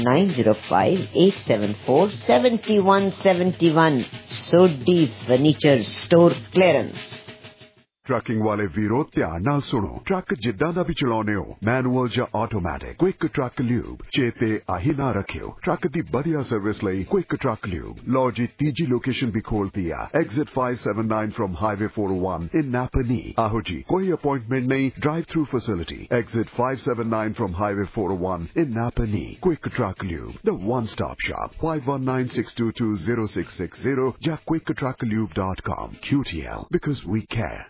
9058747171. Sodhi Furniture Store Clearance. Trucking वाले वीरो ध्यान नाल सुनो। ट्रक जिद्दां दा भी चलाउने हो, मैनुअल या ऑटोमैटिक, क्विक ट्रक ल्यूब चेते आही ना रखियो। ट्रक दी बढ़िया सर्विस लई क्विक ट्रक ल्यूब। लो जी तीजी लोकेशन भी खोलती है, exit 579 from highway 401 in Napanee. आहो जी कोई अपॉइंटमेंट नहीं, drive through facility, exit 579 from highway 401 in Napanee. Quick truck lube, the one stop shop, 5196220660 या quicktrucklube.com. QTL, because we care.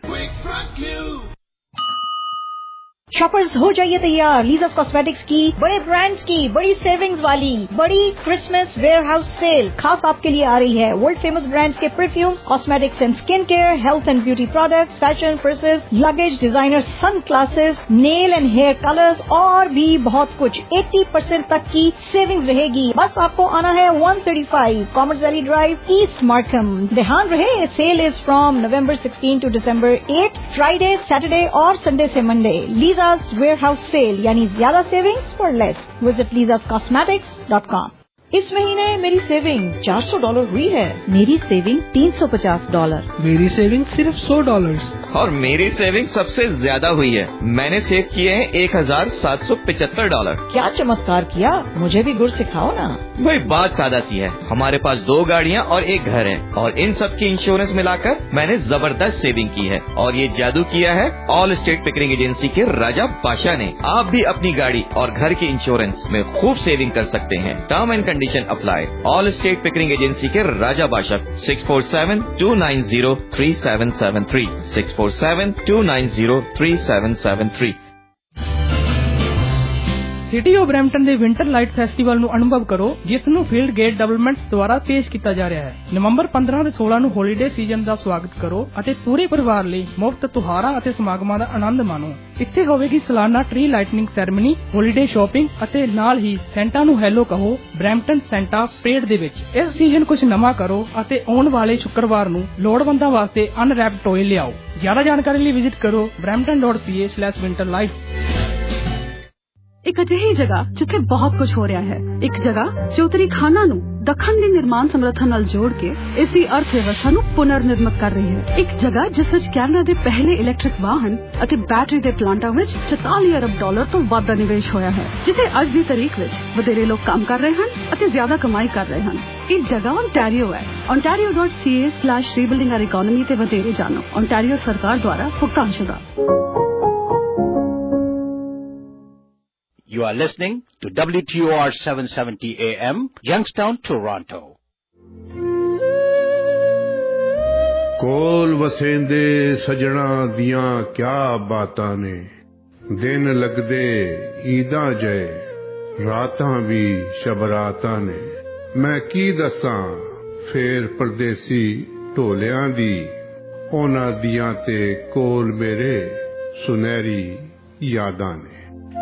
Shoppers हो जाइए तैयार, लीज़ास कॉस्मेटिक्स की बड़े ब्रांड्स की बड़ी सेविंग्स वाली बड़ी क्रिसमस वेयरहाउस सेल खास आपके लिए आ रही है। वर्ल्ड फेमस ब्रांड्स के perfumes, cosmetics and skin care, health and beauty products, fashion, purses, luggage, designer sun glasses, nail and hair colours और भी बहुत कुछ। 80% तक की सेविंग्स रहेगी। बस आपको आना है 135 commerce valley drive, east Markham. ध्यान रहे, sale is from November 16 to December 8, Friday, Saturday और संडे से मंडे। लीज़ास वेयरहाउस सेल यानी ज्यादा savings for less. Visit lizascosmetics.com। इस महीने मेरी सेविंग $400 हुई है। मेरी सेविंग $350। मेरी सेविंग सिर्फ $100। और मेरी सेविंग सबसे ज्यादा हुई है। मैंने सेव किए हैं $1775। क्या चमत्कार किया, मुझे भी गुर सिखाओ ना। भाई बात सादा सी है, हमारे पास 2 गाड़ियाँ और 1 घर है और इन सब की इंश्योरेंस मिलाकर मैंने जबरदस्त सेविंग की है। और ये जादू किया है ऑल स्टेट पिकरिंग एजेंसी के राजा बादशाह ने। आप भी अपनी गाड़ी और घर की इंश्योरेंस में खूब सेविंग कर सकते हैं। Term and condition apply. Allstate Pickering agency के राजा बादशाह। 647-290-3773 647-290-3773। ਸਿਟੀ ਆਫ ਬਰੈਂਪਟਨ ਦੇ ਵਿੰਟਰ ਲਾਈਟ ਫੈਸਟੀਵਲ ਨੂੰ ਅਨੁਭਵ ਕਰੋ, ਜਿਸ ਨੂੰ ਫੀਲਡ ਗੇਟ ਡਿਵੈਲਪਮੈਂਟਸ ਦੁਆਰਾ ਪੇਸ਼ ਕੀਤਾ ਜਾ ਰਿਹਾ ਹੈ। ਨਵੰਬਰ 15 ਤੇ 16 ਨੂੰ ਹੌਲੀਡੇ ਸੀਜ਼ਨ ਦਾ ਸਵਾਗਤ ਕਰੋ ਅਤੇ ਪੂਰੇ ਪਰਿਵਾਰ ਲਈ ਮੁਫਤ ਤਿਉਹਾਰਾਂ ਅਤੇ ਸਮਾਗਮਾਂ ਦਾ ਆਨੰਦ ਮਾਣੋ। ਇੱਥੇ ਹੋਵੇਗੀ ਸਾਲਾਨਾ tree lightning ceremony, holiday shopping ਅਤੇ ਨਾਲ ਹੀ ਸੈਂਟਾ ਨੂੰ ਹੈਲੋ ਕਹੋ ਬਰੈਂਪਟਨ ਸੈਂਟਾ ਪਰੇਡ ਦੇ ਵਿੱਚ। ਇਸ ਸੀਜ਼ਨ ਕੁਝ ਨਵਾਂ ਕਰੋ ਅਤੇ ਆਉਣ ਵਾਲੇ ਸ਼ੁੱਕਰਵਾਰ ਨੂੰ ਲੋੜਵੰਦਾਂ ਵਾਸਤੇ ਅਨਰੈਪਡ ਟੋਏ ਲਿਆਓ। ਜ਼ਿਆਦਾ ਜਾਣਕਾਰੀ ਲਈ ਵਿਜ਼ਿਟ ਕਰੋ brampton.ca/winterlights। ਇੱਕ ਅਜਿਹੀ ਜਗ੍ਹਾ ਜਿੱਥੇ ਬਹੁਤ ਕੁਝ ਹੋ ਰਿਹਾ ਹੈ, ਇੱਕ ਜਗ੍ਹਾ ਜੋ ਉੱਤਰੀ ਖਾਨਾਂ ਨੂੰ ਦੱਖਣ ਦੀ ਨਿਰਮਾਣ ਸਮਰੱਥਾ ਨਾਲ ਜੋੜ ਕੇ ਇਸ ਦੀ ਅਰਥ ਵਿਵਸਥਾ ਨੂੰ ਪੁਨਰ ਨਿਰਮਿਤ ਕਰ ਰਹੀ ਹੈ। ਇੱਕ ਜਗ੍ਹਾ ਜਿਸ ਵਿੱਚ ਕੈਨੇਡਾ ਦੇ ਪਹਿਲੇ ਇਲੈਕਟ੍ਰਿਕ ਵਾਹਨ ਅਤੇ ਬੈਟਰੀ ਦੇ ਪਲਾਂਟਾਂ ਵਿੱਚ $44 ਅਰਬ ਤੋਂ ਵੱਧ ਦਾ ਨਿਵੇਸ਼ ਹੋਇਆ ਹੈ, ਜਿੱਥੇ ਅੱਜ ਦੀ ਤਾਰੀਖ ਵਿੱਚ ਵਧੇਰੇ ਲੋਕ ਕੰਮ ਕਰ ਰਹੇ ਹਨ ਅਤੇ ਜ਼ਿਆਦਾ ਕਮਾਈ ਕਰ ਰਹੇ ਹਨ। ਇਹ ਜਗ੍ਹਾ ਓਨਟਾਰੀਓ ਹੈ। ontario.ca/rebuilding our economy ਤੇ ਵਧੇਰੇ ਜਾਣੋ। ਓਨਟਾਰੀਓ ਸਰਕਾਰ ਦੁਆਰਾ ਭੁਗਤਾਨਸ਼ੁਦਾ। You are listening to WTOR 770 AM, Youngstown, Toronto. ਕੋਲ ਵਸੇਂਦੇ ਸਜਣਾ ਦੀਆਂ ਕਿਆ ਬਾਤਾਂ ਨੇ, ਦਿਨ ਲੱਗਦੇ ਈਦਾਂ ਜਏ, ਰਾਤਾਂ ਵੀ ਸ਼ਬਰਾਤਾਂ ਨੇ। ਮੈਂ ਕੀ ਦੱਸਾਂ ਫੇਰ ਪਰਦੇਸੀ ਢੋਲਿਆਂ ਦੀ, ਉਹਨਾਂ ਦੀਆਂ ਤੇ ਕੋਲ ਮੇਰੇ ਸੁਨਹਿਰੀ ਯਾਦਾਂ ਨੇ।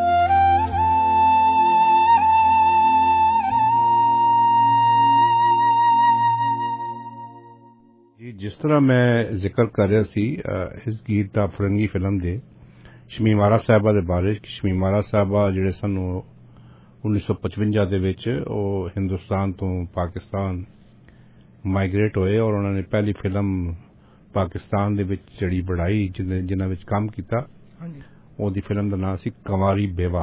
ਜਿਸ ਤਰ੍ਹਾਂ ਮੈਂ ਜ਼ਿਕਰ ਕਰ ਰਿਹਾ ਸੀ ਇਸ ਗੀਤ ਦਾ ਫਰੰਗੀ ਫਿਲਮ ਦੇ ਸ਼ਮੀਮਾਰਾ ਸਾਹਿਬਾ ਦੇ ਬਾਰੇ। ਸ਼ਮੀਮਾਰਾ ਸਾਹਿਬਾ ਜਿਹੜੇ ਸਾਨੂੰ 1955 ਦੇ ਵਿੱਚ ਉਹ ਹਿੰਦੁਸਤਾਨ ਤੋਂ ਪਾਕਿਸਤਾਨ ਮਾਈਗ੍ਰੇਟ ਹੋਏ ਔਰ ਉਹਨਾਂ ਨੇ ਪਹਿਲੀ ਫਿਲਮ ਪਾਕਿਸਤਾਨ ਦੇ ਵਿੱਚ ਜਿਹੜੀ ਬਣਾਈ ਜਿਨ੍ਹਾਂ ਵਿੱਚ ਕੰਮ ਕੀਤਾ, ਉਹਦੀ ਫਿਲਮ ਦਾ ਨਾਂ ਸੀ ਕੰਵਾਰੀ ਬੇਵਾ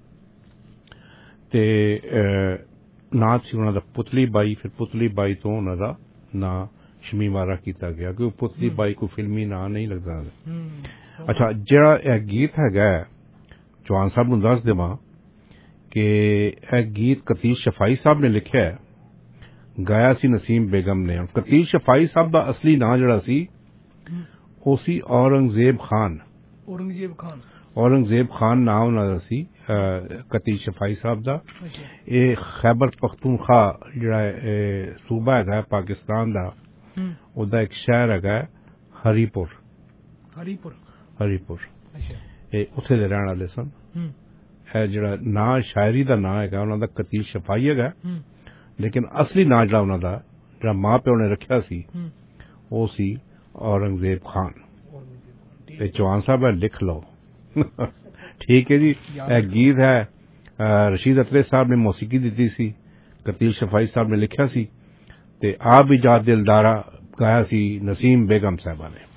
ਤੇ ਨਾਂ ਸੀ ਉਹਨਾਂ ਦਾ ਪੁਤਲੀ ਬਾਈ। ਫਿਰ ਪੁਤਲੀ ਬਾਈ ਤੋਂ ਉਹਨਾਂ ਦਾ ਨਾਂ ਸ਼ਮੀਮਾਰਾ ਕੀਤਾ ਗਿਆ ਕਿ ਪੁਤਲੀ ਬਾਈ ਕੋਈ ਫਿਲਮੀ ਨਾਂ ਨਹੀਂ ਲੱਗਦਾ। ਅੱਛਾ, ਜਿਹੜਾ ਇਹ ਗੀਤ ਹੈਗਾ ਚੌਹਾਨ ਸਾਹਿਬ ਨੂੰ ਦੱਸ ਦੇਵਾਂ ਕਿ ਇਹ ਗੀਤ ਕਤੀਸ਼ ਸ਼ਫਾਈ ਸਾਹਿਬ ਨੇ ਲਿਖਿਆ ਹੈ, ਗਾਇਆ ਸੀ ਨਸੀਮ ਬੇਗਮ ਨੇ। ਕਤੀਸ਼ ਸ਼ਫਾਈ ਸਾਹਿਬ ਦਾ ਅਸਲੀ ਨਾਂ ਜਿਹੜਾ ਸੀ ਉਹ ਸੀ ਔਰੰਗਜ਼ੇਬ ਖਾਨ। ਔਰੰਗਜ਼ੇਬ ਖਾਨ ਨਾਂ ਉਹਨਾਂ ਦਾ ਸੀ ਕਤੀਸ਼ ਸ਼ਫਾਈ ਸਾਹਿਬ ਦਾ। ਇਹ ਖੈਬਰ ਪਖਤੂਨਖਵਾ ਜਿਹੜਾ ਸੂਬਾ ਹੈਗਾ ਪਾਕਿਸਤਾਨ ਦਾ, ਉਹਦਾ ਇੱਕ ਸ਼ਹਿਰ ਹੈਗਾ ਹਰੀਪੁਰ। ਇਹ ਉੱਥੇ ਦੇ ਰਹਿਣ ਵਾਲੇ ਸਨ। ਇਹ ਜਿਹੜਾ ਨਾਂ ਸ਼ਾਇਰੀ ਦਾ ਨਾਂ ਹੈਗਾ ਉਹਨਾਂ ਦਾ ਕਤੀਸ਼ ਸ਼ਫਾਈ ਹੈਗਾ, ਲੇਕਿਨ ਅਸਲੀ ਨਾਂ ਜਿਹੜਾ ਉਹਨਾਂ ਦਾ ਜਿਹੜਾ ਮਾਂ ਪਿਓ ਨੇ ਰੱਖਿਆ ਸੀ ਉਹ ਸੀ ਔਰੰਗਜ਼ੇਬ ਖਾਨ। ਤੇ ਚੌਹਾਨ ਸਾਹਿਬ ਲਿਖ ਲਓ। ਠੀਕ ਹੈ ਜੀ, ਇਹ ਗੀਤ ਹੈ रशीद अतरे साहब ने मौसीकी दी सी, कतील शफाई साहब ने लिखा सी ते आप भी जा दिलदारा गाया सी नसीम बेगम साहबा ने।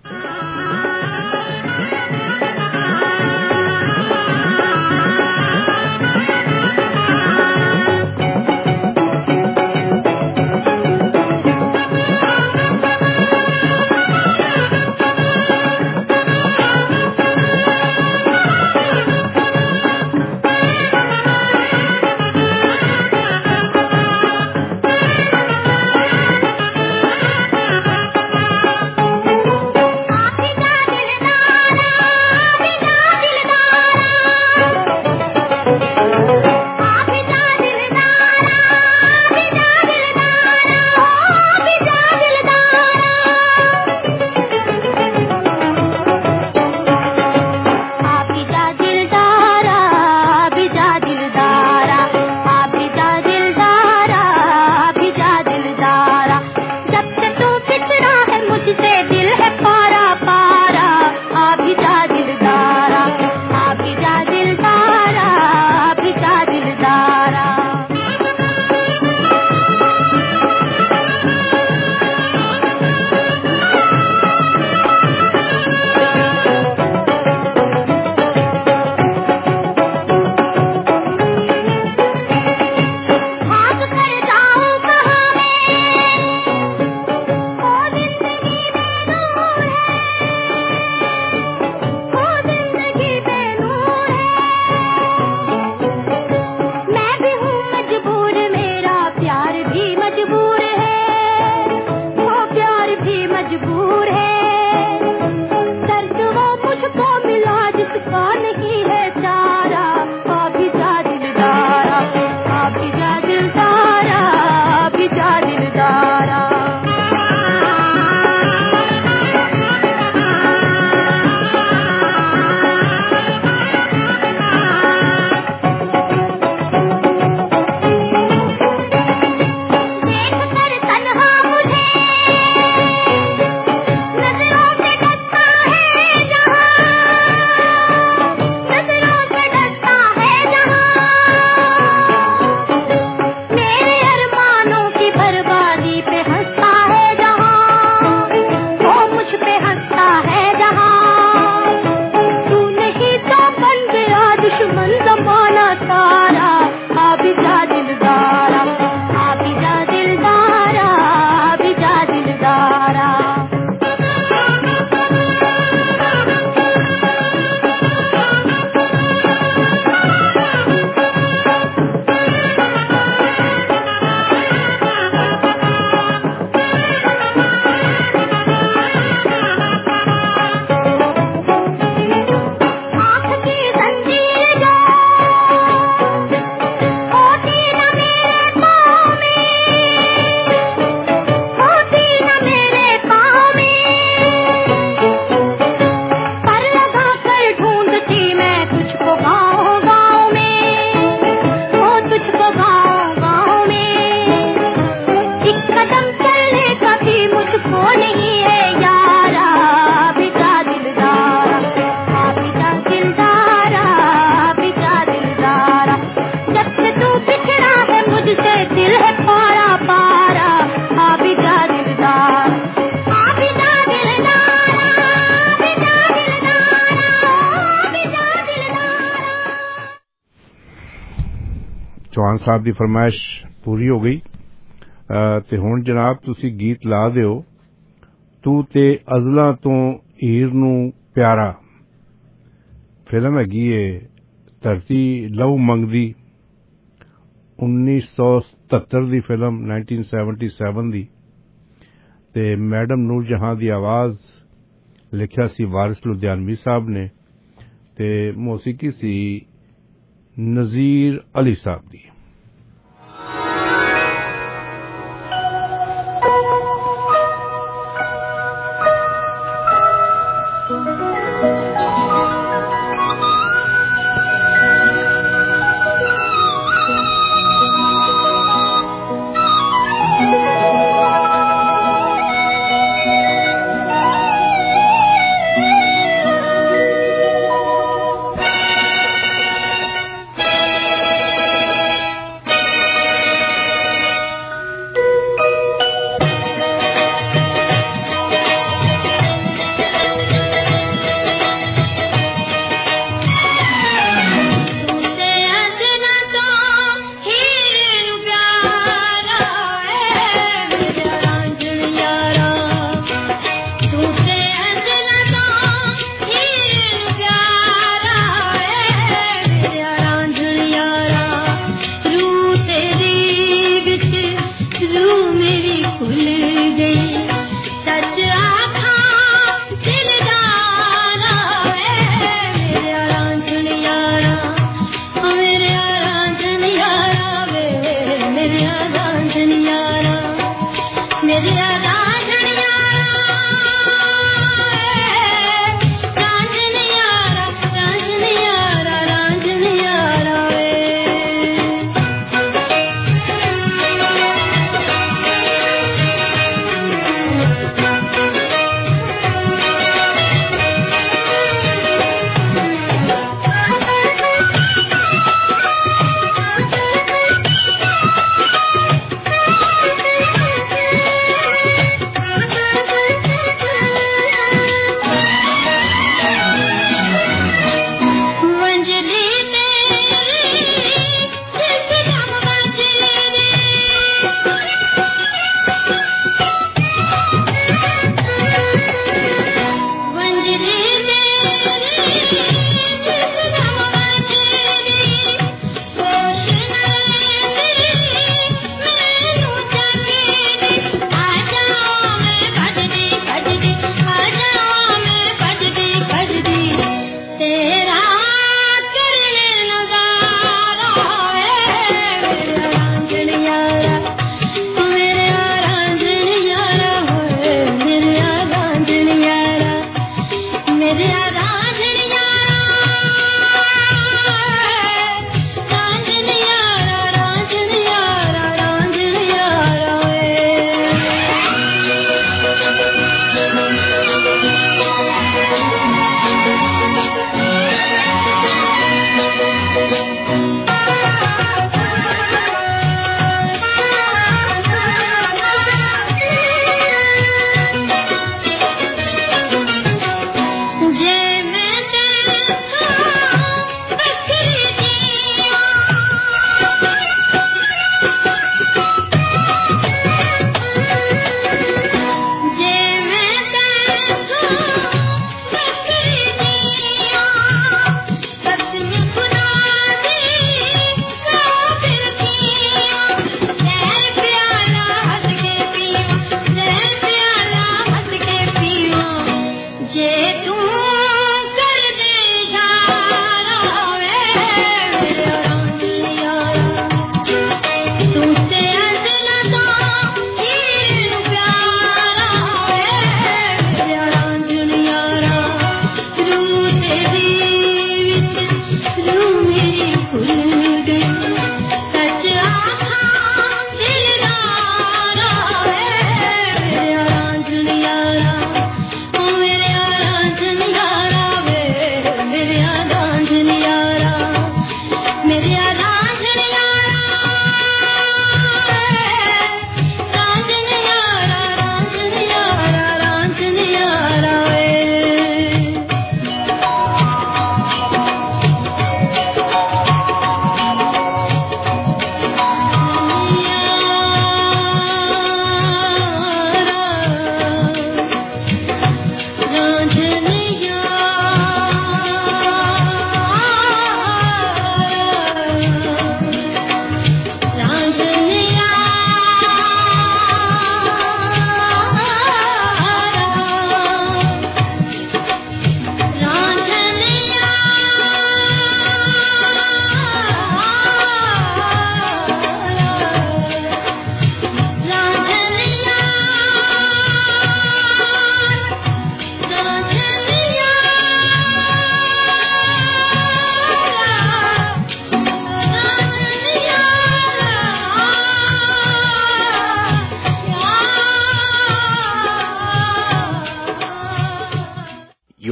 चौहान साहब की फरमाइश पूरी हो गई ते हुण जनाब तुसी गीत ला दिओ तू ते अज़ला तो हीर नू प्यारा। फिल्म हैगी है धरती लहू मंगदी 1977 दी फिल्म 1977 दी ते मैडम नूर जहां दी आवाज लिखिया सी वारिस लुधियानवी साहब ने ते मौसीकी सी नजीर अली साहब दी।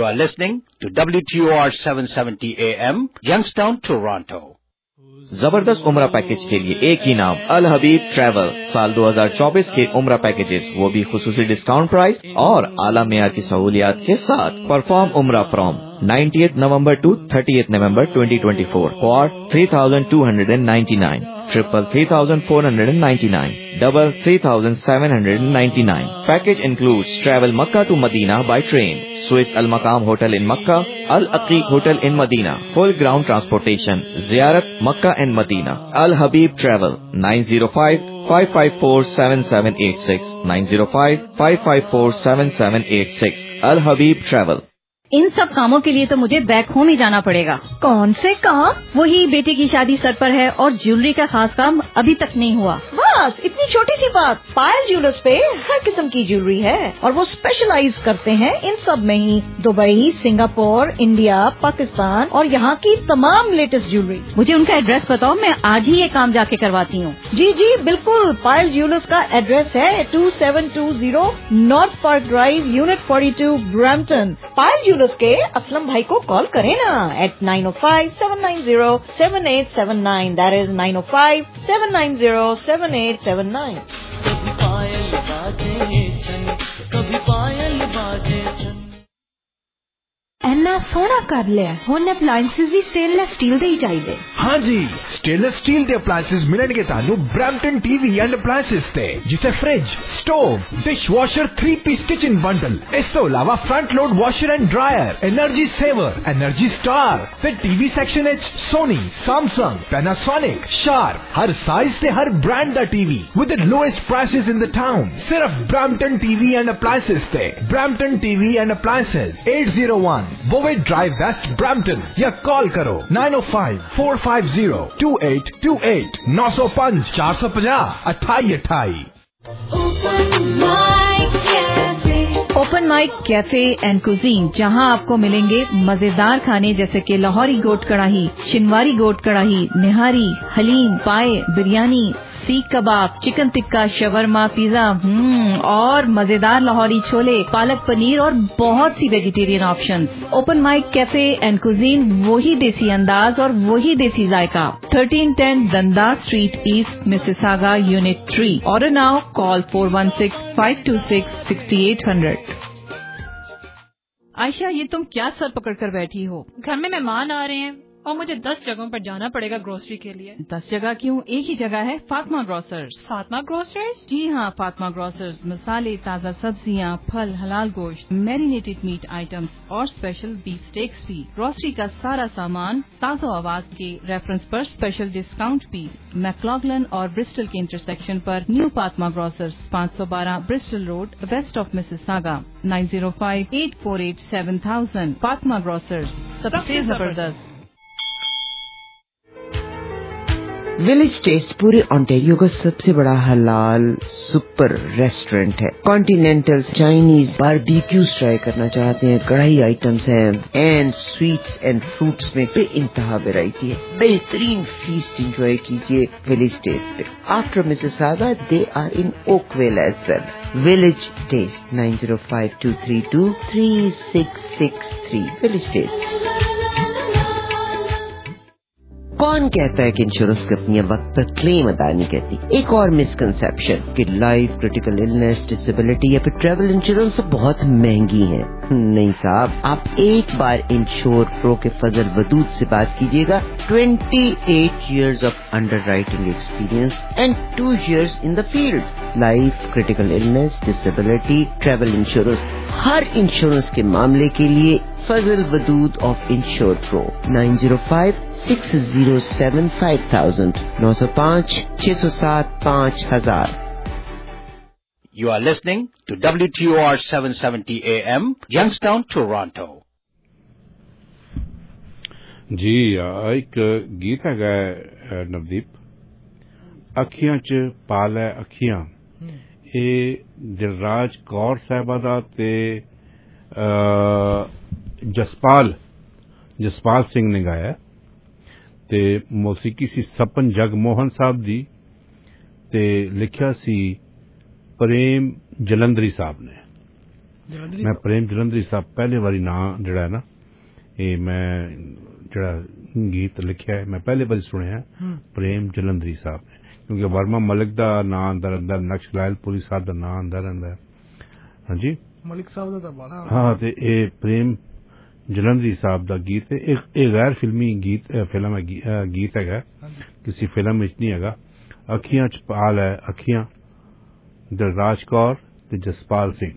are listening to WTOR 770 AM, Youngstown, Toronto. जबरदस्त उम्रा पैकेज के लिए एक ही नाम, अल हबीब ट्रैवल। साल 2024 के उम्रा पैकेजेस, वो भी खुसूसी डिस्काउंट प्राइस और आला मियार की सहूलियात के साथ। परफॉर्म उम्रा from 90th November to 30th November 2024 for 3,299, triple 3,499, double 3,799. Package includes travel Makkah to Medina by train, Swiss Al Maqam Hotel in Makkah, Al Aqiq Hotel in Medina, full ground transportation, Ziyarat Makkah and Medina. Al Habib Travel 905-554-7786, 905-554-7786. Al Habib Travel. इन सब कामों के लिए तो मुझे back home ही जाना पड़ेगा। कौन से काम? वही बेटे की शादी सर पर है और ज्वेलरी का खास काम अभी तक नहीं हुआ। बस इतनी छोटी सी बात, पायल ज्वेलर्स पे हर किस्म की ज्वेलरी है और वो स्पेशलाइज करते हैं इन सब में ही। दुबई, सिंगापुर, इंडिया, पाकिस्तान और यहाँ की तमाम लेटेस्ट ज्वेलरी। मुझे उनका एड्रेस बताओ, मैं आज ही ये काम जाके करवाती हूँ। जी जी बिल्कुल, पायल ज्वेलर्स का एड्रेस है 2720 north park drive, unit 42, Brampton. Payal के असलम भाई को कॉल करें ना at 905-790-7879. That is 905-790-7879. कभी पायल बाजे छन, कभी पायल बाजे छन। एना सोना कर लिया हुन अप्लायंसेस भी स्टेनलेस स्टील दे ही चाहिए। हाँ जी, स्टेनलेस स्टील दे अप्लायंसेस मिलणगे तानू ब्रैम्पटन टीवी एंड अप्लायंसेस ते, जिथे fridge, stove, dish washer, 3-piece kitchen bundle, इस तो अलावा front load washer and dryer, energy saver, energy star, फिर टीवी सेक्शन एच सोनी, सैमसंग, पैनासोनिक, शार्प, हर साइज से हर ब्रांड दा TV with the lowest prices in the town. सिर्फ ब्रैम्पटन टीवी एंड अप्लायंसेस ते। Brampton TV and appliances 801 बोवेट drive, west, Brampton, या call करो 905-450-2828, 905-450-2828। Open mic cafe and cuisine, जहां आपको मिलेंगे मजेदार खाने जैसे कि लाहौरी गोट कढ़ाई, शिनवारी गोट कढ़ाई, निहारी, haleem, paya, biryani, seekh kebab, chicken tikka, shawarma, pizza और मजेदार लाहौरी छोले, पालक पनीर और बहुत सी vegetarian options. Open mic cafe and cuisine, वही देसी अंदाज और वही देसी जायका। 1310 Dundas street east, Mississauga, unit 3। Order now, call 416-526-6800। Ayesha, ये तुम क्या सर पकड़ कर बैठी हो? घर में मेहमान आ रहे हैं और मुझे 10 जगहों पर जाना पड़ेगा ग्रोसरी के लिए। 10 जगह क्यों? एक ही जगह है, फातिमा ग्रोसर्स। फातिमा ग्रोसर्स? जी हाँ, फातिमा ग्रोसर्स मसाले, ताज़ा सब्जियाँ, फल, हलाल गोश्त, मैरिनेटेड मीट आइटम्स और स्पेशल बीफ स्टेक्स भी। ग्रोसरी का सारा सामान ताज़ा आवाज के रेफरेंस पर स्पेशल डिस्काउंट भी। मैक्लॉगलन और ब्रिस्टल के इंटरसेक्शन पर new Fatima grocers, 512 Bristol road, west of Mississauga, 905-848-7000। Fatima grocers, सबसे जबरदस्त। विलेज टेस्ट पूरे ओंटारियो का सबसे बड़ा हलाल सुपर रेस्टोरेंट है। कॉन्टिनेंटल, चाइनीज, बारबेक्यूज ट्राई करना चाहते हैं, कढ़ाई आइटम्स हैं एंड स्वीट्स एंड फ्रूट्स में बेइंतहा वैरायटी है। बेहतरीन फीस्ट एंजॉय कीजिए विलेज टेस्ट पे। After Mississauga they are in Oakville as well. Village taste 905-232-3663। Village taste. कौन कहता है कि इंश्योरेंस कंपनियां वक्त पर क्लेम अदा नहीं करती? एक और मिसकंसेप्शन कि लाइफ, क्रिटिकल इलनेस, डिसेबिलिटी या फिर ट्रैवल इंश्योरेंस बहुत महंगी है। नहीं साहब, आप एक बार इंश्योर प्रो के फजल वदूद से बात कीजिएगा। 28 years of underwriting experience and 2 years in the field. Life, critical illness, disability, travel insurance, हर इंश्योरेंस के मामले के लिए Fazal Wadood of insure pro. 905-607-5000, 905-607-5000। You are listening to WTOR 770 AM, Youngstown, Toronto. जी, एक गीत है नवदीप, अखियां च पालै अखियां। ये दिलराज कौर साहबा दा ते जसपाल सिंह ने गाया ते मौसीकी सी सपन जगमोहन साहब दी ते लिखिया सी प्रेम जलंधरी साहब ने। मैं प्रेम जलंधरी साहब पहले बारी नां जिहड़ा है ना ये मैं जिहड़ा गीत लिखिया है मैं पहले बारी सुनिया प्रेम जलंधरी साहब ने क्योंकि वर्मा मलिक दा नां अंदर अंदर नक्शलाल पुरी साहब दा नां अंदर अंदर हाँ जी मलिक साहब दा बड़ा हाँ ते ये प्रेम जलंधरी साहब दा गीत है एक गैर फिल्मी गीत फिल्म है गीत है किसी फिल्म विच नहीं है अखियां च पाल है अखियां दिलराज कौर ते जसपाल सिंह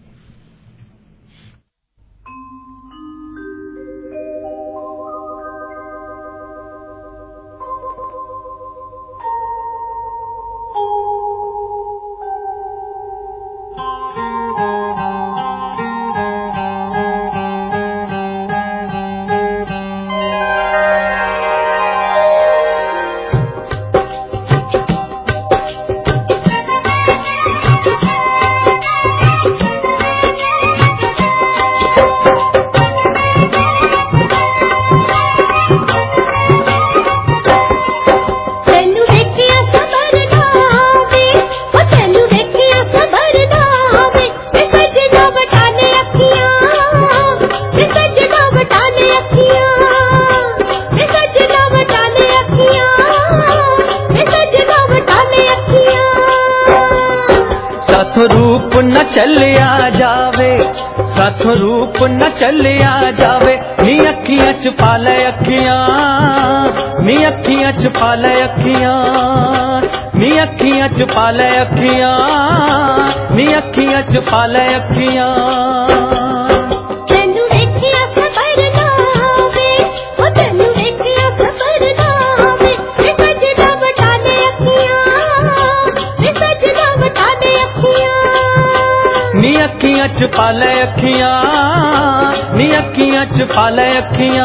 रूप न चलिया जावे साथ रूप न चलिया जावे नी अखियां च पाले अखियां नी अखियां च पाले अखियां नी अखियां च पाले अखियां नी अखियां च पाले अखियां अखियां च पाले अखियां नी अखियां च पाले अखियां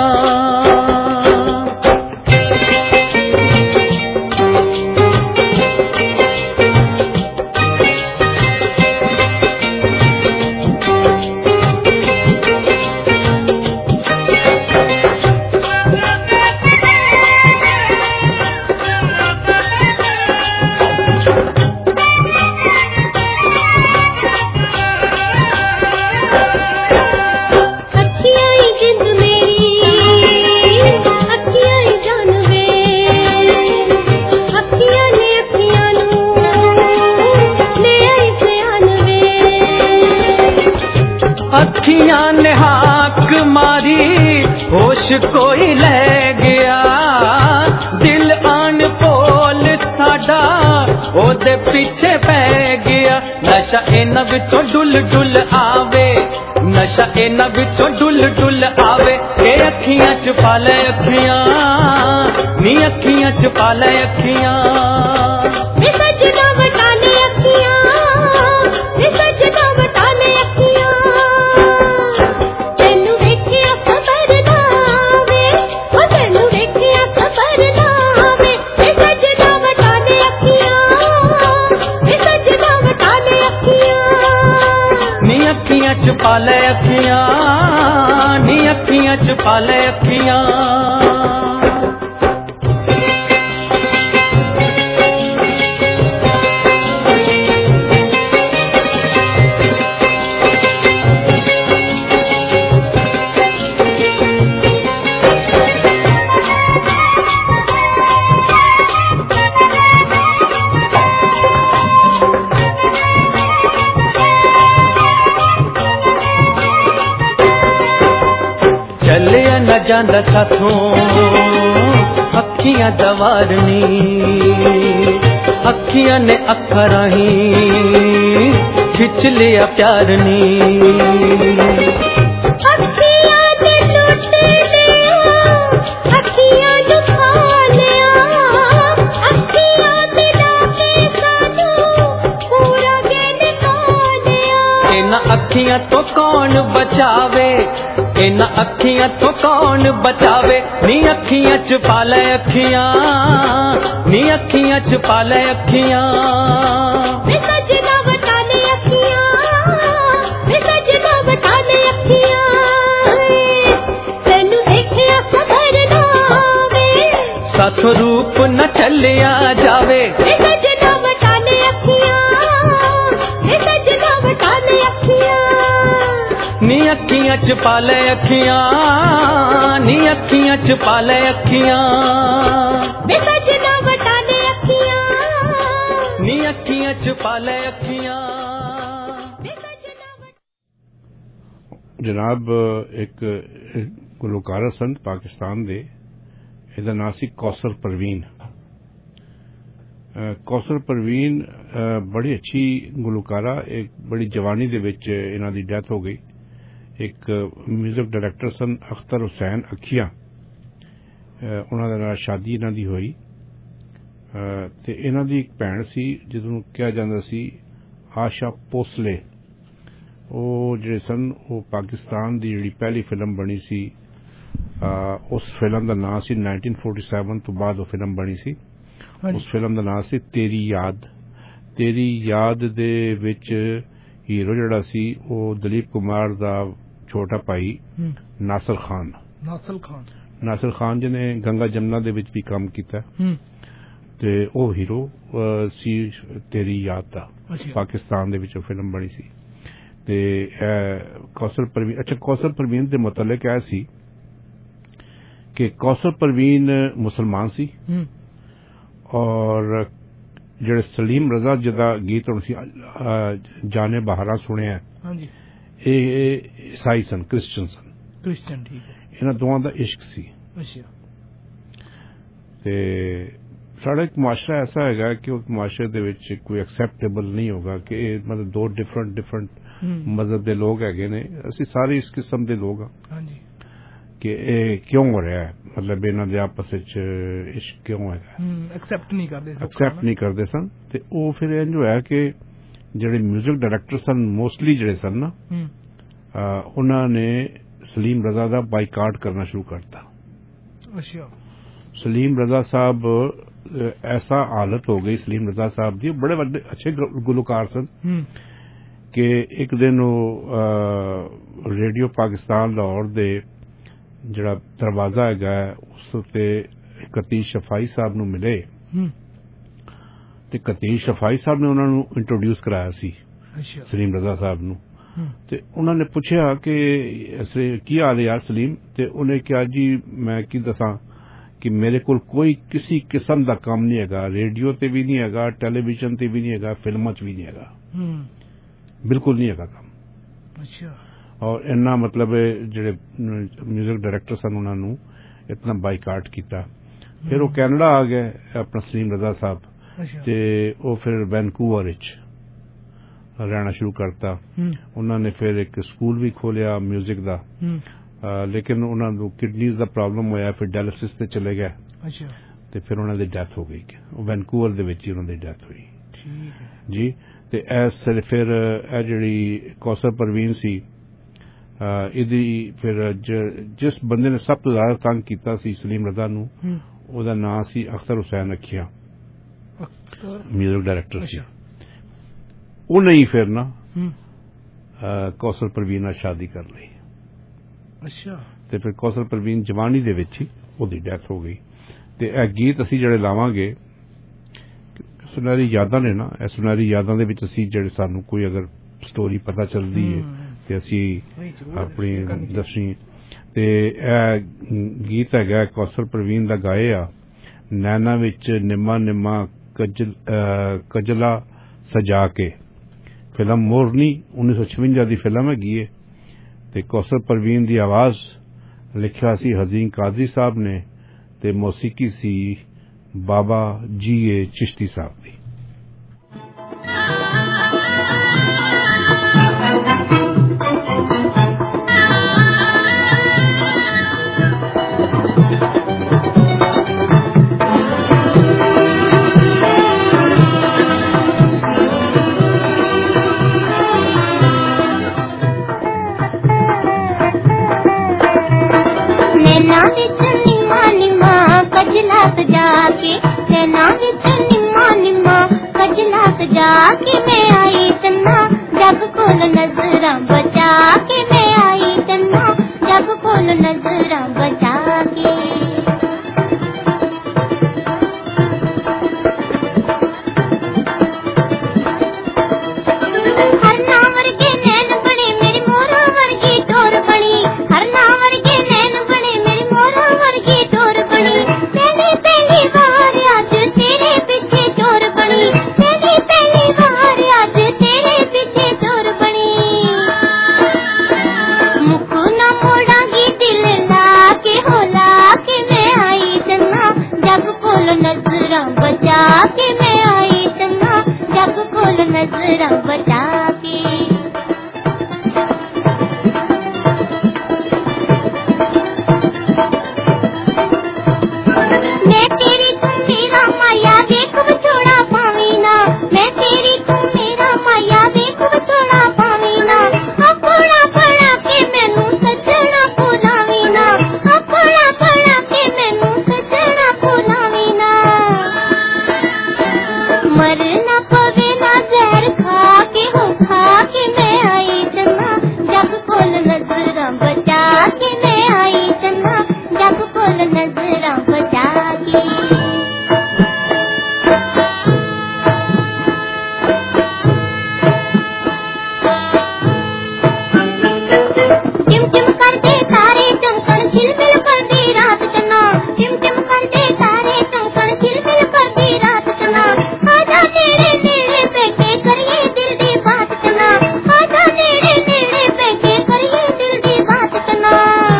अखियां ने हाक मारी होश कोई ले गया दिल आन पोल साडा ओदे पीछे पै गया नशा इन्हां विचों डुल डुल आवे नशा इन्हां विचों डुल डुल आवे ए अखियां च पाले अखियां नी अखियां च पाले अखियां नी सजना वटाने अखियां नी सजना वटाने अखियां अखियां च पाले अखियां नी अखियां च पाले अखियां चलिया न जांदा साथों अखियां दवारनी अखियां ने अखरा ही खिंच लिया प्यारनी अखियां ने लुट लिया अखियां दुखा लिया अखियां दिला के सानू पूरा गेन खा लिया इन्हां अखियां तो कौन बचावे इन्हां अखियां तो कौन बचावे नी अखियां च पाले अखियां नी अखियां च पाले अखियां नी सजना वटाने अखियां नी सजना वटाने अखियां तैनू देखिया खबर ना आवे साथ रूप न चलिया जावे नी सजना वटाने अखियां नी सजना वटाने अखियां च पाले अखियां नी अखियां च पाले अखियां वे सजना वटा दे अखियां नी अखियां च पाले अखियां। जनाब एक गुलकार सन पाकिस्तान दे, ਇਹਦਾ ਨਾਂ ਸੀ ਕੌਸਰ परवीन। ਕੌਸਰ परवीन बड़ी अच्छी गुलकारा, एक बड़ी जवानी दे विच इन्हां दी डेथ हो गई। एक म्यूजिक डायरैक्टर सन अख्तर हुसैन अखिया, उन्हां दे नाल शादी इन्हां दी होई ते इन्हां दी एक भैन सी जिसनूं कहा जांदा सी आशा भोसले। ਉਹ ਜਿਹੜੇ ਸਨ ਉਹ ਪਾਕਿस्तान ਦੀ ਜਿਹੜੀ ਪਹਿਲੀ ਫਿਲਮ ਬਣੀ ਸੀ, ਉਸ ਫਿਲਮ ਦਾ ਨਾਂ ਸੀ 1947 ਤੋਂ ਬਾਅਦ ਉਹ ਫਿਲਮ ਬਣੀ ਸੀ। ਉਸ ਫਿਲਮ ਦਾ ਨਾਂ ਸੀ ਤੇਰੀ ਯਾਦ। ਤੇਰੀ ਯਾਦ ਦੇ ਵਿੱਚ ਹੀਰੋ ਜਿਹੜਾ ਸੀ ਉਹ ਦਲੀਪ ਕੁਮਾਰ ਦਾ ਛੋਟਾ ਭਾਈ ਨਾਸਰ ਖਾਨ ਜਿਹਨੇ ਗੰਗਾ ਜਮਨਾ ਦੇ ਵਿੱਚ ਵੀ ਕੰਮ ਕੀਤਾ ਤੇ ਉਹ ਹੀਰੋ ਸੀ ਤੇਰੀ ਯਾਦ ਦਾ। ਪਾਕਿस्तान ਦੇ ਵਿੱਚ ਉਹ ਫਿਲਮ ਬਣੀ ਸੀ ਤੇ ਕੌਸਰ परवीन। अच्छा, कौसर परवीन ਦੇ ਮੁਤਲਕ ਇਹ ਸੀ ਕਿ ਕੌਸਰ परवीन ਮੁਸਲਮਾਨ ਸੀ ਔਰ ਜਿਹੜੇ ਸਲੀਮ ਰਜ਼ਾ ਜਿਹਦਾ ਗੀਤ ਹੁਣ ਸੀ ਜਾਨੇ ਬਹਾਰਾਂ ਸੁਣਿਆ, ਇਹ ਈਸਾਈ ਸਨ, ਕ੍ਰਿਸਚਨ ਸਨ। ਇਹਨਾਂ ਦੋਵਾਂ ਦਾ ਇਸ਼ਕ ਸੀ। ਤੇ ਸਾਡਾ ਇੱਕ ਮੁਆਸ਼ਰਾ ਐਸਾ ਹੈਗਾ ਕਿ ਉਸ ਮੁਆਸ਼ਰੇ ਦੇ ਵਿੱਚ ਕੋਈ ਐਕਸੈਪਟੇਬਲ ਨਹੀਂ ਹੋਗਾ ਕਿ ਇਹ ਮਤਲਬ ਦੋ ਡਿਫਰੈਂਟ ਮਜ਼ਹਬ ਦੇ ਲੋਕ ਹੈਗੇ ਨੇ, ਅਸੀਂ ਸਾਰੇ ਇਸ ਕਿਸਮ ਦੇ ਲੋਕ ਹਾਂ ਕਿ ਇਹ ਕਿਉਂ ਹੋ ਰਿਹਾ ਹੈ, ਮਤਲਬ ਇਹਨਾਂ ਦੇ ਆਪਸ ਵਿੱਚ ਇਸ਼ਕ ਕਿਉਂ ਹੈਗਾ, ਐਕਸੈਪਟ ਨਹੀਂ ਕਰਦੇ ਸਨ। ਤੇ ਉਹ ਫਿਰ ਇੰਝ ਹੋਇਆ ਕਿ ਜਿਹੜੇ ਮਿਊਜ਼ਿਕ ਡਾਇਰੈਕਟਰ ਸਨ ਮੋਸਟਲੀ ਜਿਹੜੇ ਸਨ ਨਾ, ਉਹਨਾਂ ਨੇ ਸਲੀਮ ਰਜ਼ਾ ਦਾ ਬਾਈਕਾਟ ਕਰਨਾ ਸ਼ੁਰੂ ਕਰਤਾ। ਸਲੀਮ ਰਜ਼ਾ ਸਾਹਿਬ ਐਸਾ ਹਾਲਤ ਹੋ ਗਈ ਸਲੀਮ ਰਜ਼ਾ ਸਾਹਿਬ ਦੀ, ਬੜੇ ਵੱਡੇ ਅੱਛੇ ਗੁਲਕਾਰ ਸਨ ਕਿ ਇੱਕ ਦਿਨ ਉਹ ਰੇਡੀਓ ਪਾਕਿस्तान ਲਾਹੌਰ ਦੇ ਜਿਹੜਾ ਦਰਵਾਜ਼ਾ ਹੈਗਾ ਉਸ ਉੱਤੇ ਕਤੀਸ਼ ਸ਼ਫਾਈ ਸਾਹਿਬ ਨੂੰ ਮਿਲੇ ਤੇ ਕਤੀਸ਼ ਸ਼ਫਾਈ ਸਾਹਿਬ ਨੇ ਉਹਨਾਂ ਨੂੰ ਇੰਟਰੋਡਿਊਸ ਕਰਾਇਆ ਸੀ ਸਲੀਮ ਰਜ਼ਾ ਸਾਹਿਬ ਨੂੰ। ਤੇ ਉਹਨਾਂ ਨੇ ਪੁੱਛਿਆ ਕਿ ਕੀ ਹਾਲ ਹੈ ਯਾਰ ਸਲੀਮ? ਤੇ ਉਹਨੇ ਕਿਹਾ ਜੀ ਮੈਂ ਕੀ ਦੱਸਾਂ ਕਿ ਮੇਰੇ ਕੋਲ ਕੋਈ ਕਿਸੇ ਕਿਸਮ ਦਾ ਕੰਮ ਨਹੀਂ ਹੈਗਾ, ਰੇਡੀਓ ਤੇ ਵੀ ਨਹੀਂ ਹੈਗਾ, ਟੈਲੀਵਿਜ਼ਨ ਤੇ ਵੀ ਨਹੀਂ ਹੈਗਾ, ਫਿਲਮਾਂ 'ਚ ਵੀ ਨਹੀਂ ਹੈਗਾ, ਬਿਲਕੁਲ ਨਹੀਂ ਹੈਗਾ ਕੰਮ। ਔਰ ਇੰਨਾ ਮਤਲਬ ਜਿਹੜੇ ਮਿਊਜ਼ਿਕ ਡਾਇਰੈਕਟਰ ਸਨ ਉਹਨਾਂ ਨੂੰ ਇਤਨਾ ਬਾਈਕਾਟ ਕੀਤਾ। ਫਿਰ ਉਹ ਕੈਨੇਡਾ ਆ ਗਏ ਆਪਣਾ ਸਲੀਮ ਰਜ਼ਾ ਸਾਹਿਬ, ਤੇ ਉਹ ਫਿਰ ਵੈਨਕੂਵਰ ਵਿੱਚ ਰਹਿਣਾ ਸ਼ੁਰੂ ਕਰਤਾ। ਉਹਨਾਂ ਨੇ ਫਿਰ ਇੱਕ ਸਕੂਲ ਵੀ ਖੋਲਿਆ ਮਿਊਜ਼ਿਕ ਦਾ, ਲੇਕਿਨ ਉਹਨਾਂ ਨੂੰ ਕਿਡਨੀਜ਼ ਦਾ ਪ੍ਰੋਬਲਮ ਹੋਇਆ, ਫਿਰ ਡਾਇਲਿਸਿਸ ਤੇ ਚਲੇ ਗਏ ਤੇ ਫਿਰ ਉਹਨਾਂ ਦੀ ਡੈਥ ਹੋ ਗਈ। ਵੈਨਕੂਵਰ ਦੇ ਵਿੱਚ ਹੀ ਉਹਨਾਂ ਦੀ ਡੈਥ ਹੋਈ ਜੀ। ਤੇ ਫਿਰ ਇਹ ਜਿਹੜੀ ਕੌਸਰ परवीन ਸੀ, ਇਹਦੀ ਫਿਰ ਜਿਸ ਬੰਦੇ ਨੇ ਸਭ ਤੋਂ ਜ਼ਿਆਦਾ ਤੰਗ ਕੀਤਾ ਸੀ ਸਲੀਮ ਰਜ਼ਾ ਨੂੰ, ਉਹਦਾ ਨਾਂ ਸੀ ਅਖਤਰ ਹੁਸੈਨ ਅਖੀਆ, ਮਿਊਜ਼ਿਕ ਡਾਇਰੈਕਟਰ ਸੀ। ਉਹਨੇ ਹੀ ਫਿਰ ਨਾ ਕੌਸਰ परवीन ਨਾਲ ਸ਼ਾਦੀ ਕਰ ਲਈ। ਤੇ ਫਿਰ ਕੌਸਰ परवीन ਜਵਾਨੀ ਦੇ ਵਿੱਚ ਹੀ ਉਹਦੀ ਡੈਥ ਹੋ ਗਈ। ਤੇ ਇਹ ਗੀਤ ਅਸੀਂ ਜਿਹੜੇ ਲਾਵਾਂਗੇ ਸੁਨਹਿਰੀ ਯਾਦਾਂ ਨੇ ਨਾ, ਇਹ ਸੁਨਹਿਰੀ ਯਾਦਾਂ ਦੇ ਵਿੱਚ ਅਸੀਂ ਜਿਹੜੇ ਸਾਨੂੰ ਕੋਈ ਅਗਰ ਸਟੋਰੀ ਪਤਾ ਚੱਲਦੀ ਹੈ ਤੇ ਅਸੀਂ ਆਪਣੀ ਦੱਸਣੀ। ਤੇ ਇਹ ਗੀਤ ਹੈਗਾ ਕੌਸਰ परवीन ਦਾ ਗਾਇਆ, ਨੈਣਾ ਵਿੱਚ ਨਿੰਮਾ ਨਿੰਮਾ ਕਜਲਾ ਸਜਾ ਕੇ, ਫਿਲਮ ਮੋਰਨੀ 1956 ਦੀ ਫਿਲਮ ਹੈਗੀ ਹੈ। ਤੇ ਕੌਸਰ परवीन ਦੀ ਆਵਾਜ਼ ਲਿਖਿਆ ਸੀ ਹਜ਼ੀਨ ਕਾਦਰੀ ਸਾਹਿਬ ਨੇ ਤੇ ਮੌਸੀਕੀ ਸੀ ਬਾਬਾ ਜੀ ਚਿਸ਼ਤੀ ਸਾਹਿਬ ਦੀ। कजला सजा के नैना विच निम्मा निम्मा कजला सजा के मैं आई तन्ना जग कोल नजरा बचा के मैं आई तन्ना जग कोल नजरा बचा के। हरना वर्गे नैन बड़े मेरी मोरा वर्गी टोर बड़ी नजरा बचा के। मैं तेरी तू मेरा माया देख छोड़ा पावी ना, मैं तेरी तू मेरा माया देख छोड़ा पावी ना, अपना पड़ा के मैनू सजना भुलावी ना, अपना पड़ा के मैनू सजना भुलावी ना। मरना पवे ना जहर खा के हो, खा के मैं आई चन्ना जग कोल नजरा बचा के, मैं आई चन्ना जग कोल नजरा बचा के। टिम टिम करते तारे चमकन झिलमिल करती रात चन्ना, टिम टिम करते तारे चमकन झिलमिल करती रात चन्ना। आजा नेड़े नेड़े बैठे करिए दिल दी बात चन्ना, आजा नेड़े नेड़े बैठे करिए दिल दी बात चन्ना।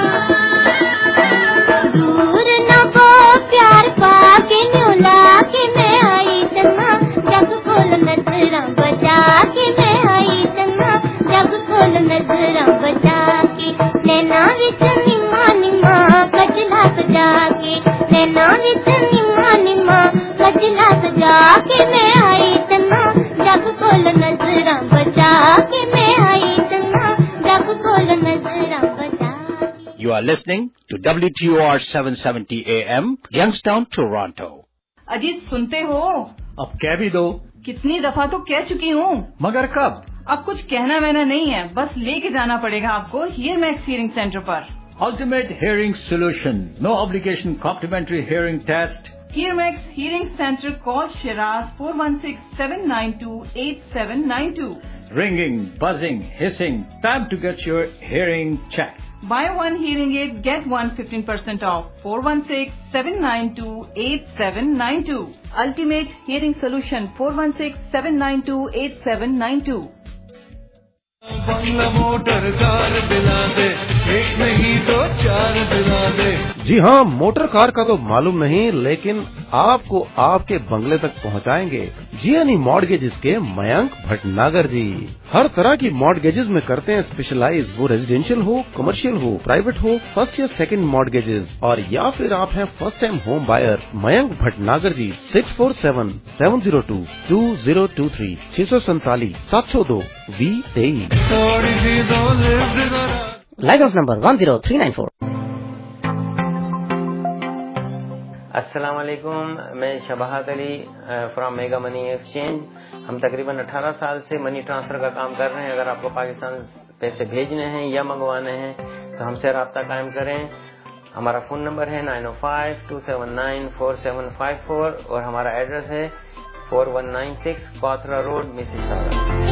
दूर न हो प्यार पाके न्यू लाके मैं आई चन्ना जग कोल नजरा बचा के, मैं आई चन्ना जग कोल नजरा बचा के। नैना विच निम्मा निम्मा कजला सजा के, नैना विच निम्मा निम्मा कजला सजा के, मैं आई चन्ना जग कोल नजरा बचा के, मैं आई चन्ना जग कोल नजरा बचा। You are listening to WTOR 770 AM, Youngstown, Toronto. Ajit सुनते हो? अब कह भी दो। कितनी दफा तो कह चुकी हूँ। मगर कब? अब कुछ कहना वहना नहीं है, बस लेके जाना पड़ेगा आपको हियर मैक्स हियरिंग सेंटर पर। Ultimate Hearing Solution, no obligation complimentary hearing test. Here Max Hearing Center, call Shiraz 416-792-8792. Ringing, buzzing, hissing, time to get your hearing checked. Buy one hearing aid, get one 15% off. 416-792-8792. Ultimate Hearing Solution, 416-792-8792. बंगला motor car दिला दे, एक नहीं दो चार दिला दे। जी हाँ, motor car का तो मालूम नहीं, लेकिन आपको आपके बंगले तक पहुँचाएंगे जीएनई मॉर्गेजेस के मयंक भटनागर जी। हर तरह की मॉर्गेजेस में करते हैं स्पेशलाइज, वो रेजिडेंशियल हो, कमर्शियल हो, प्राइवेट हो, फर्स्ट या सेकंड मॉर्गेजेस, और या फिर आप हैं first time home buyer. Mayank Bhatnagar ji 647-702-2023 647-702-2023। Licence number 10394। अस्सलाम वालेकुम, मैं Shabahat Ali from mega money exchange. हम तकरीबन 18 साल से मनी ट्रांसफर का काम कर रहे हैं। अगर आपको पाकिस्तान पैसे भेजने हैं या मंगवाने हैं तो हमसे रब्ता कायम करें। हमारा फ़ोन नंबर है 905-279-4754 और हमारा एड्रेस है 4196 Cawthra road, Mississauga.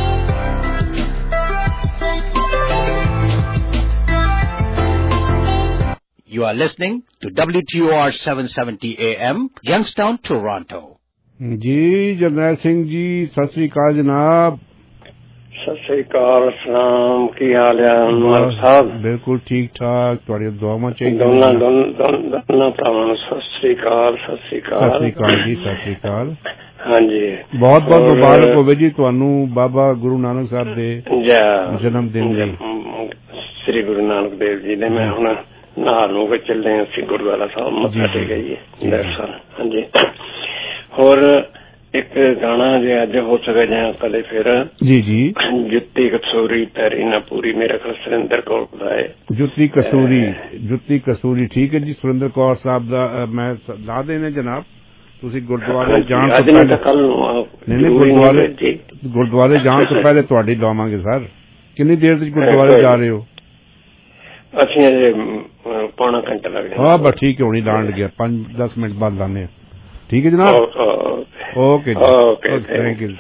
You are listening to WTOR 770 AM, Youngstown, Toronto. जी जरनैल सिंह जी, सत श्री अकाल जनाब। सत श्री अकाल, सलाम, की हाल है अनवर साहब? बिल्कुल ठीक ठाक, तुहाड़ी दुआवां चाहिए। दोनों भरावां नूं सत श्री अकाल। सत श्री अकाल जी, सत श्री अकाल। हाँ जी, बहुत बहुत मुबारक होवे जी तुहानू बाबा गुरु नानक साहब दे जन्म दिन जी। श्री गुरु नानक देव जी ने मैं हुण नहा नू के चले असीं गुरुद्वारा साहब मत्था टेक आईए। हाँ जी, और एक गाना जो अज हो सके जाए कदे फिर जी जी जुत्ती कसूरी पैरी ना पूरी, मेरा ख्याल सुरेंद्र कौर दा है। जुत्ती कसूरी ठीक है जी। सुरेंद्र कौर साहब दा मैं ला देने जनाब। ਤੁਸੀਂ ਗੁਰਦੁਆਰੇ ਜਾਣ ਤੋਂ ਪਹਿਲੇ ਗੁਰਦੁਆਰੇ ਜਾਣ ਤੋਂ ਪਹਿਲੇ ਤੁਹਾਡੀ ਲਾਵਾਂਗੇ ਸਰ। ਕਿੰਨੀ ਦੇਰ ਤੱਕ ਗੁਰਦੁਆਰੇ ਜਾ ਰਹੇ ਹੋ? ਅਸੀਂ ਅਜੇ ਪੌਣਾ ਘੰਟਾ ਲੱਗ ਜਾਏਗਾ। ਹਾਂ ਬਸ ਠੀਕ ਹੈ, ਹੁਣੀ ਲਾਣ ਲੱਗਿਆ, 5-10 ਮਿੰਟ ਬਾਅਦ ਲਾਣੇ। ਠੀਕ ਹੈ ਜਨਾਬ, ਓਕੇ ਜੀ, ਥੈਂਕ ਯੂ।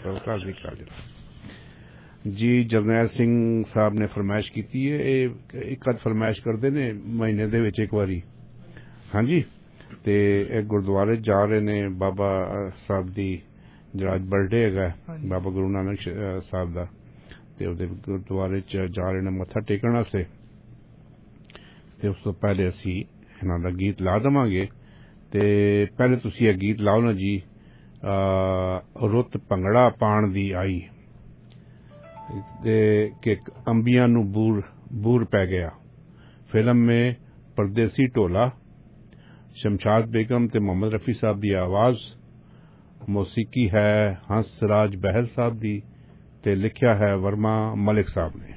जी जरनैल सिंह साहब ने फरमाइश की है, एक अद फरमाइश करते ने महीने दे विच एक बारी। हाँ जी, ते गुरुद्वारे जा रहे ने बाबा साहब दी जिहड़ा अज बर्थडे है बाबा गुरु नानक साहब दा, ते उहदे गुरुद्वारे च जा रहे ने मत्था टेकण वास्ते। ते उस तो पहले असी इन्हां दा गीत ला देवांगे। ते पहले तुसी यह गीत लाओ ना जी, रुत भंगड़ा पाण दी आई। कि अंबिया नू बूर पै गया। फिल्म में परदेसी ढोला, शमशाद बेगम ते मोहम्मद रफी साहब की आवाज़, मौसीकी है हंस राज बहल साहब की ते लिखिया है वर्मा मलिक साहब ने।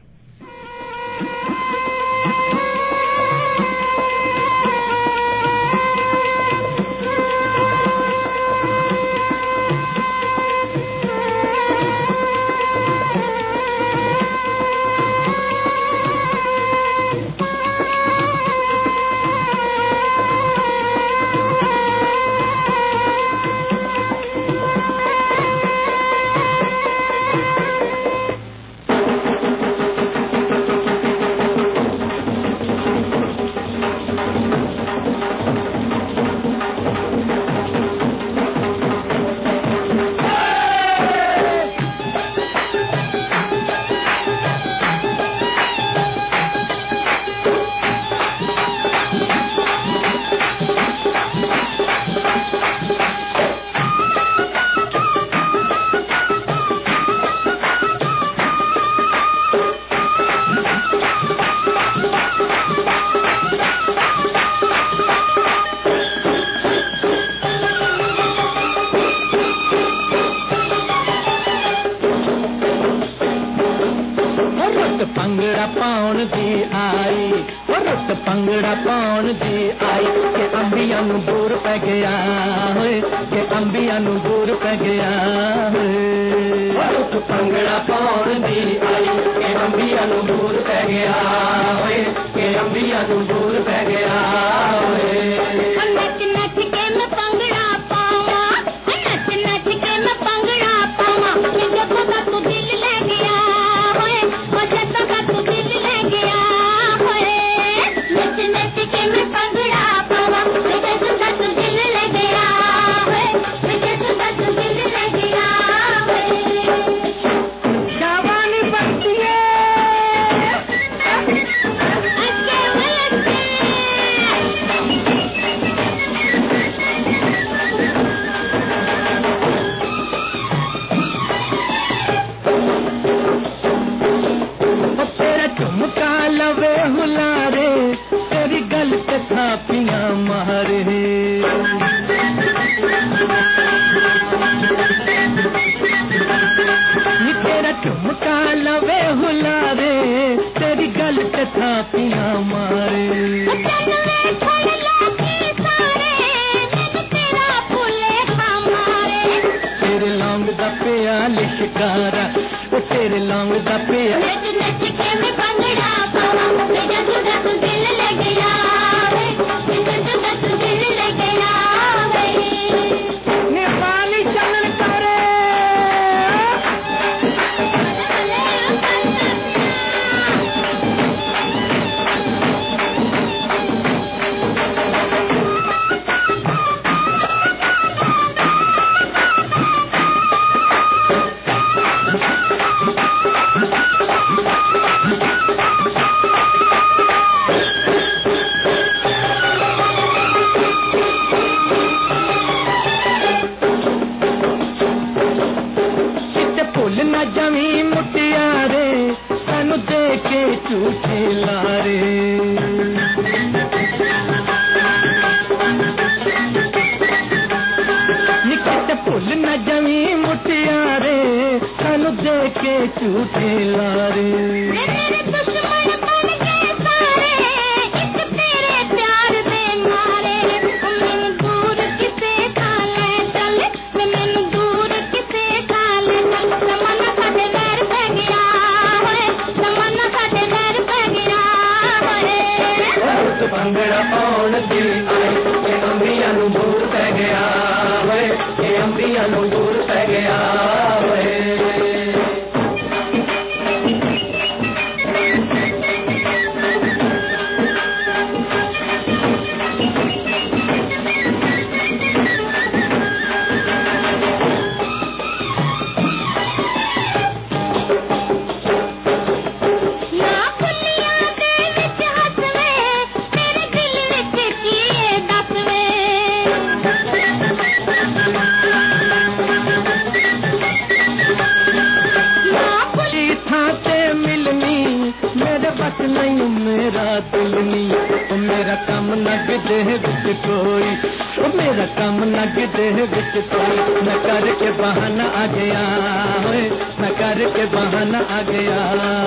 लगदे विच कोई, ओ मेरा काम लगदे विच कोई, मैं करके बहाना आ गया, मैं करके बहाना आ गया।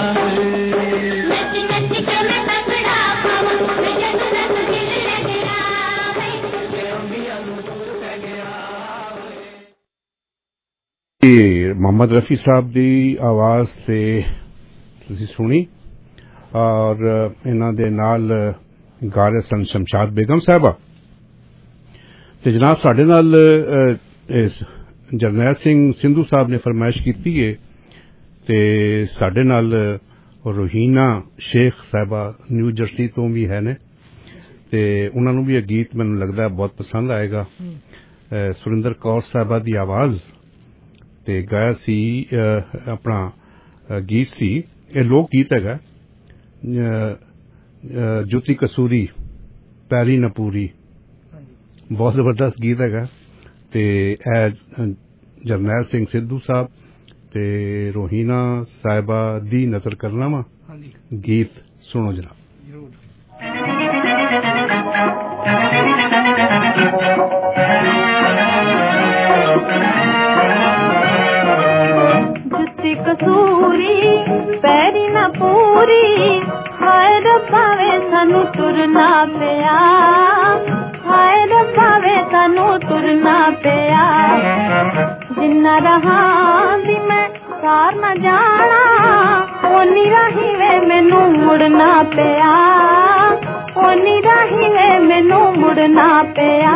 मोहम्मद रफी साहब की आवाज से तुसी सुनी और इन्हां दे नाल गा रहे सन शमशाद बेगम साहबा ते जनाब साडे नाल जरनैल सिंह सिंधु साहब ने फरमाइश की है ते साडे नाल रोहीना शेख साहबा न्यू जर्सी तो भी है ने ते उन्हां नूं भी यह गीत मैनूं लगदा है बहुत पसंद आएगा। सुरिंदर कौर साहबा दी आवाज ते गाया सी अपना गीत सी, यह लोक गीत है जुती कसूरी पैरी न पूरी, बहुत जबरदस्त गीत है ते जरनैल सिंह सिद्धू साहब ते रोहीना साहिबा दी नजर करना वा गीत सुनो जनाब। जुती कसूरी पैरी न पूरी, हाय रब्बा वे सानू तुरना पिया, हाय रब्बा वे सानू तुरना पिया, जिन्ना रहा दी मैं सार न जाना, ओनी राही वे मैनू मुड़ना पिया, ओनी राही वे मैनू मुड़ना पिया।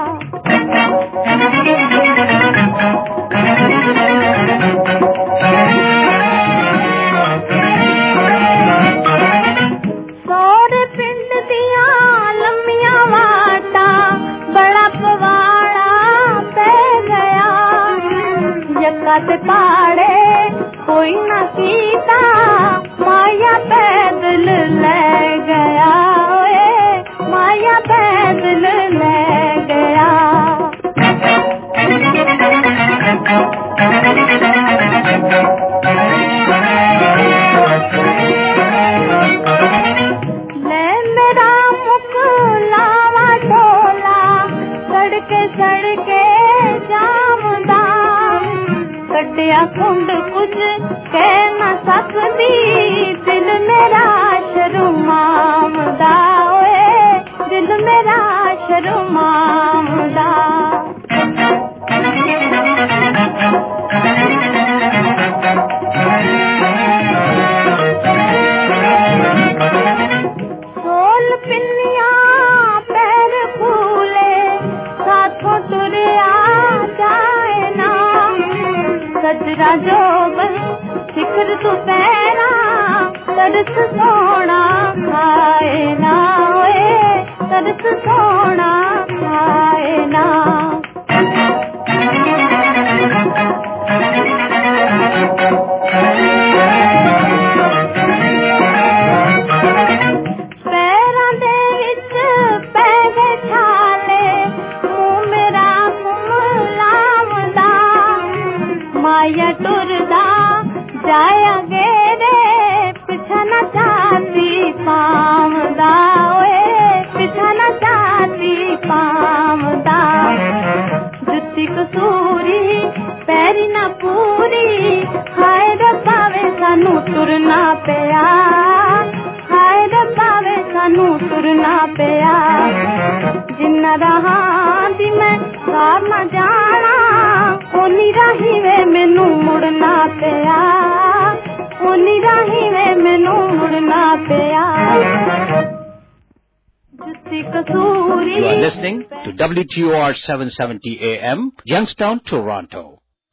सौरे पिंड दिया लम्मिया वाटा बड़ा पवाड़ा पै गया, यक्का ते पाड़े कोई न कीता, माया पैदल ले गया, माया पैदल ले गया। ले मेरा मुख लावा ढोला, सड़के सड़के जामदा, कटिया कुंड कुछ कह न सकती, दिल मेरा शर्मामदा, दिल मेरा शर्मामदा। सोल पिन्निया पैर फूले, साथों तुरिया जाए ना, सजरा जोबन शिखर तू पैरा, तरस सोना खाए ना, तरस सोना खाए ना। पैरां दे विच पै गए छाले, मुंह मेरा घुमलावदा, माया टुरदा जाया गेरे, पिछा न चाहती पावदा, पिछा न चाहती पावदा। जुती कसूरी पैरी न पूरी, हाय रब्बा वे सानू तुरना पिया, हाय रब्बा वे सानू तुरना पिया, जिन्ना रहा दी मैं सार न जाना, ओनी राही वे मैनू मुड़ना पिया, ओनी राही वे मैनू मुड़ना पिया। जुती कसूरी। You are listening to WTOR 770 AM, Youngstown, Toronto.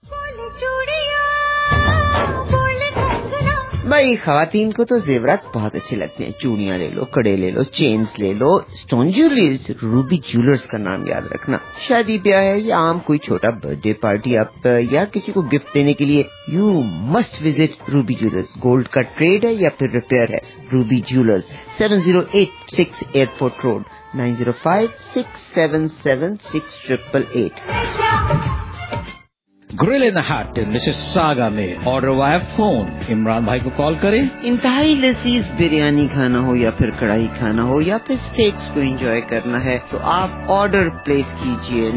भाई खवातीन को तो जेवरात बहुत अच्छे लगते हैं, चूड़ियां ले लो, कड़े ले लो, चेन्स ले लो, स्टोन ज्वेलरीज, रूबी ज्वेलर्स का नाम याद रखना। शादी ब्याह है या आम कोई छोटा बर्थडे पार्टी आप या किसी को गिफ्ट देने के लिए you must visit Ruby jewellers. Gold का ट्रेड है या फिर रिपेयर है, Ruby jewellers 7086 airport road 9056776888। Grill in the hut Mississauga में ऑर्डर वाया फोन। इमरान भाई को कॉल करें। इंतहाई लजीज बिरयानी खाना हो या फिर कढ़ाई खाना हो या फिर स्टेक्स को एंजॉय करना है तो आप ऑर्डर प्लेस कीजिए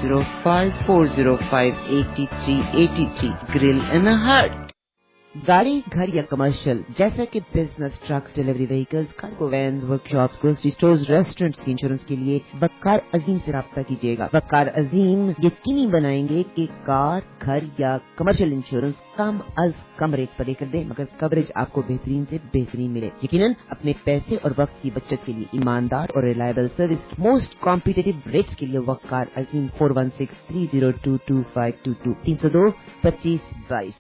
9054058383 ग्रिल इन द हट। गाड़ी, घर या कमर्शियल जैसे कि business, trucks, delivery vehicles, cargo vans, workshops, grocery stores, restaurants की इंश्योरेंस के लिए वकार अजीम से राब्ता कीजिएगा। वकार अजीम यकीनी बनाएंगे कि कार, घर या कमर्शियल इंश्योरेंस कम अज कम रेट पर लेकर दे मगर कवरेज आपको बेहतरीन से बेहतरीन मिले। यकीनन अपने पैसे और वक्त की बचत के लिए ईमानदार और reliable service most competitive rates के लिए Waqar Azeem 4163022522 302-2522।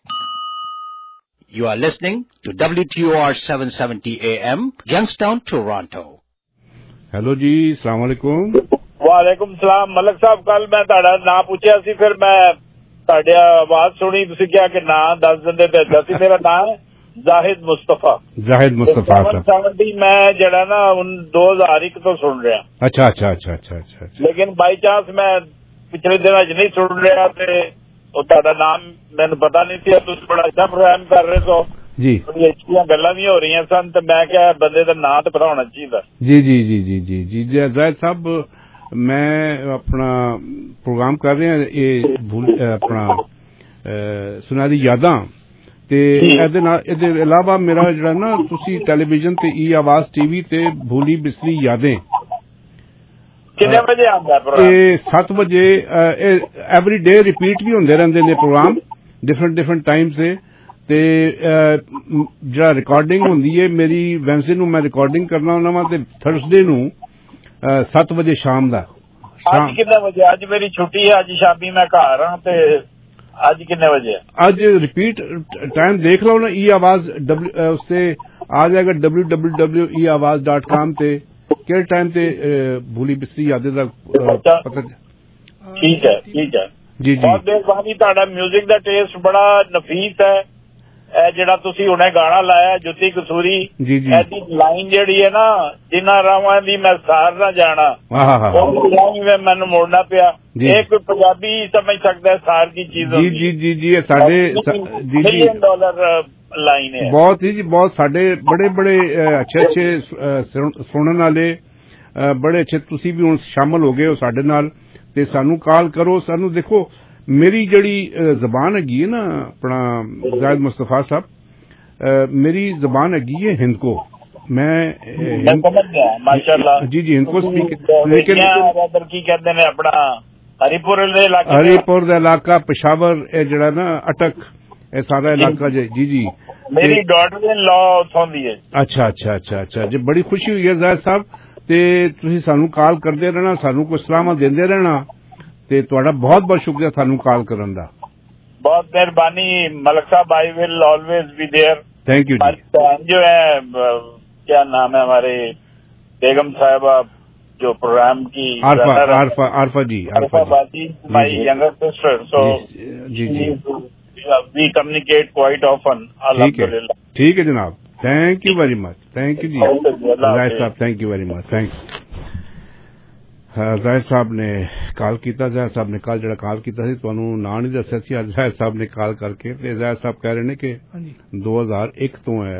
You are listening to WTOR 770 AM, Youngstown, Toronto. Hello जी, अस्सलाम वालेकुम। वालेकुम सलाम। मलक साहब, कल मैं ਤੁਹਾਡਾ ਨਾਂ ਪੁੱਛਿਆ ਸੀ, ਫਿਰ ਮੈਂ ਤੁਹਾਡੀ ਆਵਾਜ਼ ਸੁਣੀ, ਤੁਸੀਂ ਕਿਹਾ ਕਿ ਨਾਂ ਦੱਸ ਦਿੰਦੇ ਤੇ ਦੱਸੀ। ਮੇਰਾ ਨਾਂ ਹੈ ਜ਼ਾਹਿਦ ਮੁਸਤਫਾ। ਜ਼ਾਹਿਦ ਮੁਸਤਫਾ ਸਾਹਿਬ। ਮੈਂ ਜਿਹੜਾ ਨਾ 2001 ਤੋਂ ਸੁਣ ਰਿਹਾ। ਅੱਛਾ। ਲੇਕਿਨ ਬਾਈ ਚਾਂਸ ਮੈਂ ਪਿਛਲੇ ਦਿਨਾਂ 'ਚ ਨਹੀਂ ਸੁਣ ਰਿਹਾ ਤੇ ਉਹ ਤੁਹਾਡਾ ਨਾਮ ਮੈਨੂੰ ਪਤਾ ਨਹੀਂ ਸੀ। ਤੁਸੀਂ ਬੜਾ ਅੱਛਾ ਪ੍ਰੋਗਰਾਮ ਕਰ ਰਹੇ ਹੋ ਜੀ, ਬੜੀ ਅੱਛੀਆਂ ਗੱਲਾਂ ਵੀ ਹੋ ਰਹੀਆਂ ਸਨ ਤੇ ਮੈਂ ਕਿਹਾ ਬੰਦੇ ਦਾ ਨਾਂ ਤਾਂ ਪਤਾ ਹੋਣਾ ਚਾਹੀਦਾ। ਜੀ ਜ਼ਾਹਿਦ ਸਾਹਿਬ, ਮੈਂ ਆਪਣਾ ਪ੍ਰੋਗਰਾਮ ਕਰ ਰਿਹਾ ਇਹ ਆਪਣਾ ਸੁਨਹਿਰੀ ਯਾਦਾਂ ਤੇ ਇਹਦੇ ਇਲਾਵਾ ਮੇਰਾ ਜਿਹੜਾ ਨਾ ਤੁਸੀਂ ਟੈਲੀਵਿਜ਼ਨ ਤੇ ਈ ਆਵਾਜ਼ ਟੀਵੀ ਤੇ ਭੂਲੀ ਬਿਸਰੀ ਯਾदें ਕਿੰਨੇ ਵਜੇ ਆਉਂਦਾ ਪ੍ਰੋਗਰਾਮ? ਇਹ 7 ਵਜੇ ਐਵਰੀ ਡੇ ਰਿਪੀਟ ਵੀ ਹੁੰਦੇ ਰਹਿੰਦੇ ਨੇ ਪ੍ਰੋਗਰਾਮ ਡਿਫਰੈਂਟ ਟਾਈਮ ਤੇ ਜਿਹੜਾ ਰਿਕਾਰਡਿੰਗ ਹੁੰਦੀ ਹੈ ਮੇਰੀ ਵੈਂਸਡੇ ਨੂੰ ਮੈਂ ਰਿਕਾਰਡਿੰਗ ਕਰਨਾ ਹੁੰਦਾ ਵਾ ਤੇ ਥਰਸਡੇ ਨੂੰ 7 ਵਜੇ ਸ਼ਾਮ ਦਾ। ਅੱਜ ਕਿੰਨੇ ਵਜੇ? ਅੱਜ ਮੇਰੀ ਛੁੱਟੀ ਹੈ, ਅੱਜ ਸ਼ਾਮੀ ਮੈਂ ਘਰ ਹਾਂ ਤੇ ਅੱਜ ਕਿੰਨੇ ਵਜੇ? ਅੱਜ ਰਿਪੀਟ टाइम देख लो ना, ई आवाज उससे आ जाएगा www.eawaaz.com ਤੇ ਕਿਹੜੇ ਟਾਈਮ ਤੇ ਭੂਲੀ ਬਿਸਰੀ ਯਾदें ਦਾ ਪਤਾ। ਠੀਕ ਹੈ ਜੀ। ਬਹੁਤ ਮਿਹਰਬਾਨੀ। ਤੁਹਾਡਾ ਮਿਊਜ਼ਿਕ ਦਾ ਟੇਸਟ ਬੜਾ ਨਫੀਸ ਹੈ। ਇਹ ਜਿਹੜਾ ਤੁਸੀਂ ਹੁਣੇ ਗਾਣਾ ਲਾਇਆ ਜੁੱਤੀ ਕਸੂਰੀ, ਇਹਦੀ ਲਾਈਨ ਜਿਹੜੀ ਹੈ ਨਾ, ਜਿਨ੍ਹਾਂ ਰਾਵਾਂ ਦੀ ਮੈਂ ਸਾਰ ਨਾ ਜਾਣਾ, ਉਹ ਲਾਈਨ ਮੈਨੂੰ ਮੋੜਨਾ ਪਿਆ। ਇਹ ਕੋਈ ਪੰਜਾਬੀ ਸਮਝ ਸਕਦਾ ਹੈ ਸਾਰ ਦੀ ਚੀਜ਼? ਜੀ ਸਾਡੇ $1 ਮਿਲੀਅਨ ਲਾਈਨ ਹੈ। ਬਹੁਤ ਹੀ ਜੀ, ਬਹੁਤ ਸਾਡੇ ਬੜੇ ਅੱਛੇ ਸੁਣਨ ਵਾਲੇ ਬੜੇ ਅੱਛੇ ਤੁਸੀਂ ਵੀ ਹੁਣ ਸ਼ਾਮਲ ਹੋ ਗਏ ਹੋ ਸਾਡੇ ਨਾਲ ਤੇ ਸਾਨੂੰ ਕਾਲ ਕਰੋ। ਸਾਨੂੰ ਦੇਖੋ, ਮੇਰੀ ਜਿਹੜੀ ਜ਼ਬਾਨ ਹੈਗੀ ਹੈ ਨਾ ਆਪਣਾ ਜ਼ਾਹਿਦ ਮੁਸਤਫਾ ਸਾਹਿਬ, ਮੇਰੀ ਜ਼ਬਾਨ ਹੈਗੀ ਹੈ ਹਿੰਦ को। मैं माशाअल्लाह जी हिंद को स्पीक, लेकिन की कहते हैं अपना हरिपुर ਦਾ ਇਲਾਕਾ, पेशावर ਜਿਹੜਾ ਨਾ अटक, ਇਹ ਸਾਰਾ ਇਲਾਕਾ जी मेरी डॉटर इन लॉ उथों दी है। अच्छा जी, बड़ी खुशी हुई है ਜ਼ਾਹਿਦ ਸਾਹਿਬ ਤੇ ਤੁਸੀਂ ਸਾਨੂੰ ਕਾਲ ਕਰਦੇ ਰਹਿਣਾ, ਸਾਨੂੰ ਕੋਈ ਸਲਾਹਾਂ ਦਿੰਦੇ ਰਹਿਣਾ ਤੇ ਤੁਹਾਡਾ ਬਹੁਤ ਸ਼ੁਕਰੀਆ ਸਾਨੂੰ ਕਾਲ ਕਰਨ ਦਾ। बहुत मेहरबानी मलक साहब। I will always be there. Thank you जी। जो है क्या नाम है हमारे बेगम साहिबा जो प्रोग्राम की आरफा बाजी, माई यंगर सिस्टर, सो जी वी कम्युनिकेट क्वाइट ऑफन। अल्हम्दुलिल्लाह। ठीक है जनाब, thank you very much. Thank you जी ਜ਼ਾਹਿਦ ਸਾਹਿਬ, thank you very much, thanks. Zahid ਸਾਹਿਬ ਨੇ ਕਾਲ ਕੀਤਾ। ਜ਼ਾਹਿਦ ਸਾਹਿਬ ਨੇ ਕੱਲ ਜਿਹੜਾ ਕਾਲ ਕੀਤਾ ਸੀ ਤੁਹਾਨੂੰ ਨਾਂ ਨਹੀਂ ਦੱਸਿਆ ਸੀ, ਅੱਜ ਜ਼ਾਹਿਦ ਸਾਹਿਬ ਨੇ ਕਾਲ ਕਰਕੇ ਤੇ ਜ਼ਾਹਿਦ ਸਾਹਿਬ ਕਹਿ ਰਹੇ ਨੇ ਕਿ 2001 ਤੋਂ ਹੈ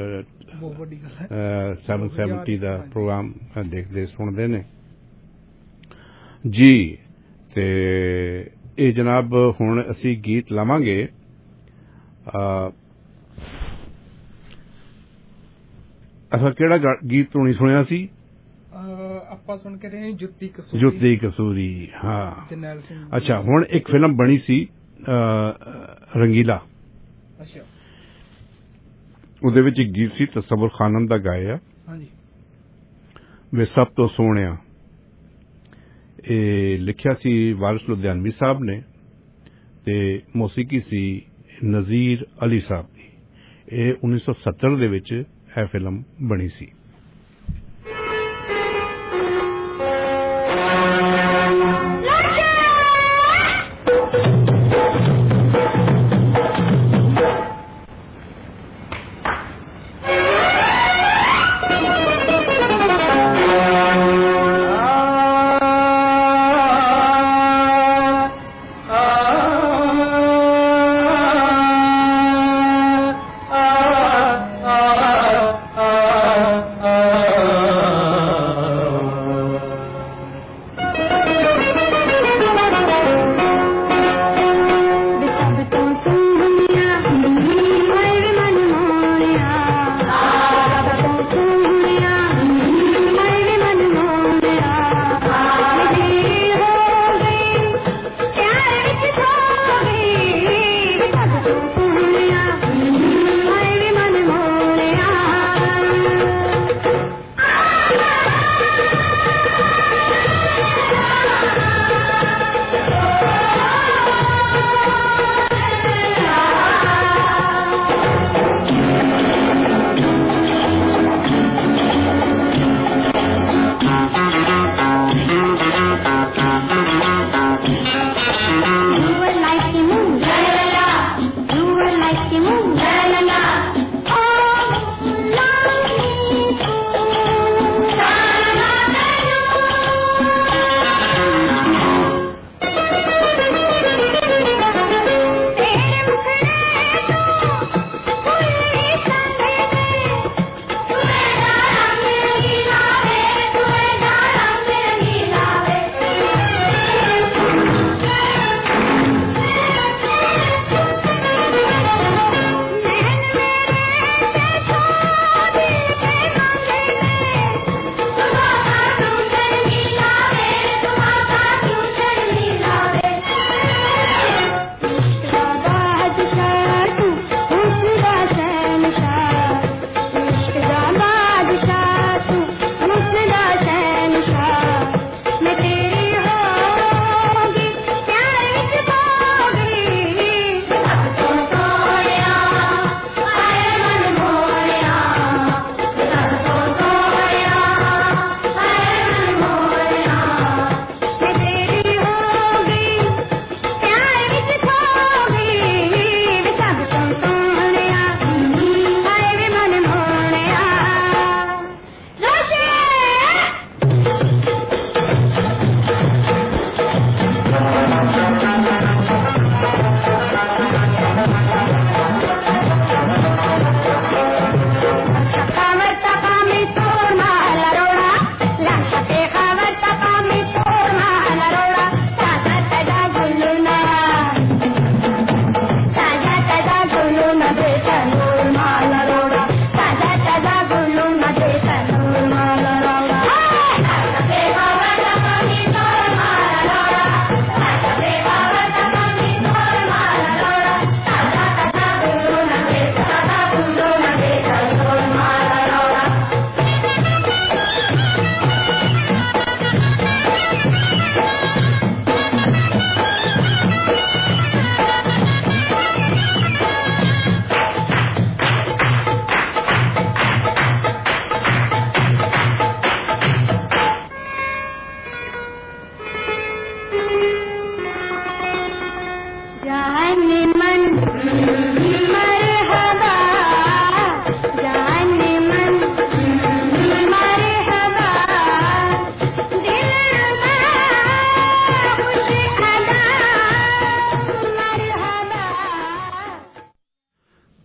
770 ਦਾ ਪ੍ਰੋਗਰਾਮ ਦੇਖਦੇ ਸੁਣਦੇ ਨੇ ਜੀ। ਤੇ ਇਹ ਜਨਾਬ ਹੁਣ ਅਸੀਂ ਗੀਤ ਲਾਵਾਂਗੇ। ਅਸਾਂ ਕਿਹੜਾ ਗੀਤ ਤੋਂ ਨਹੀਂ ਸੁਣਿਆ ਸੀ? ਆਪਾਂ ਸੁਣ ਕੇ ਰਹੇ ਜੁੱਤੀ ਕਸੂਰੀ। ਹਾਂ, ਅੱਛਾ। ਹੁਣ ਇੱਕ ਫਿਲਮ ਬਣੀ ਸੀ ਰੰਗੀਲਾ, ਅੱਛਾ, ਉਹਦੇ ਵਿੱਚ ਇੱਕ ਗੀਤ ਸੀ ਤਸੱਵੁਰ ਖਾਨਮ ਦਾ ਗਾਇਆ ਵੇ ਸਭ ਤੋਂ ਸੋਹਣਿਆ। ਇਹ ਲਿਖਿਆ ਸੀ ਵਾਰਿਸ ਲੁਧਿਆਣਵੀ ਸਾਹਿਬ ਨੇ ਤੇ ਮੌਸੀਕੀ ਸੀ ਨਜ਼ੀਰ ਅਲੀ ਸਾਹਿਬ ਦੀ। ਇਹ 1970 ਦੇ ਵਿੱਚ ਇਹ ਫਿਲਮ ਬਣੀ ਸੀ।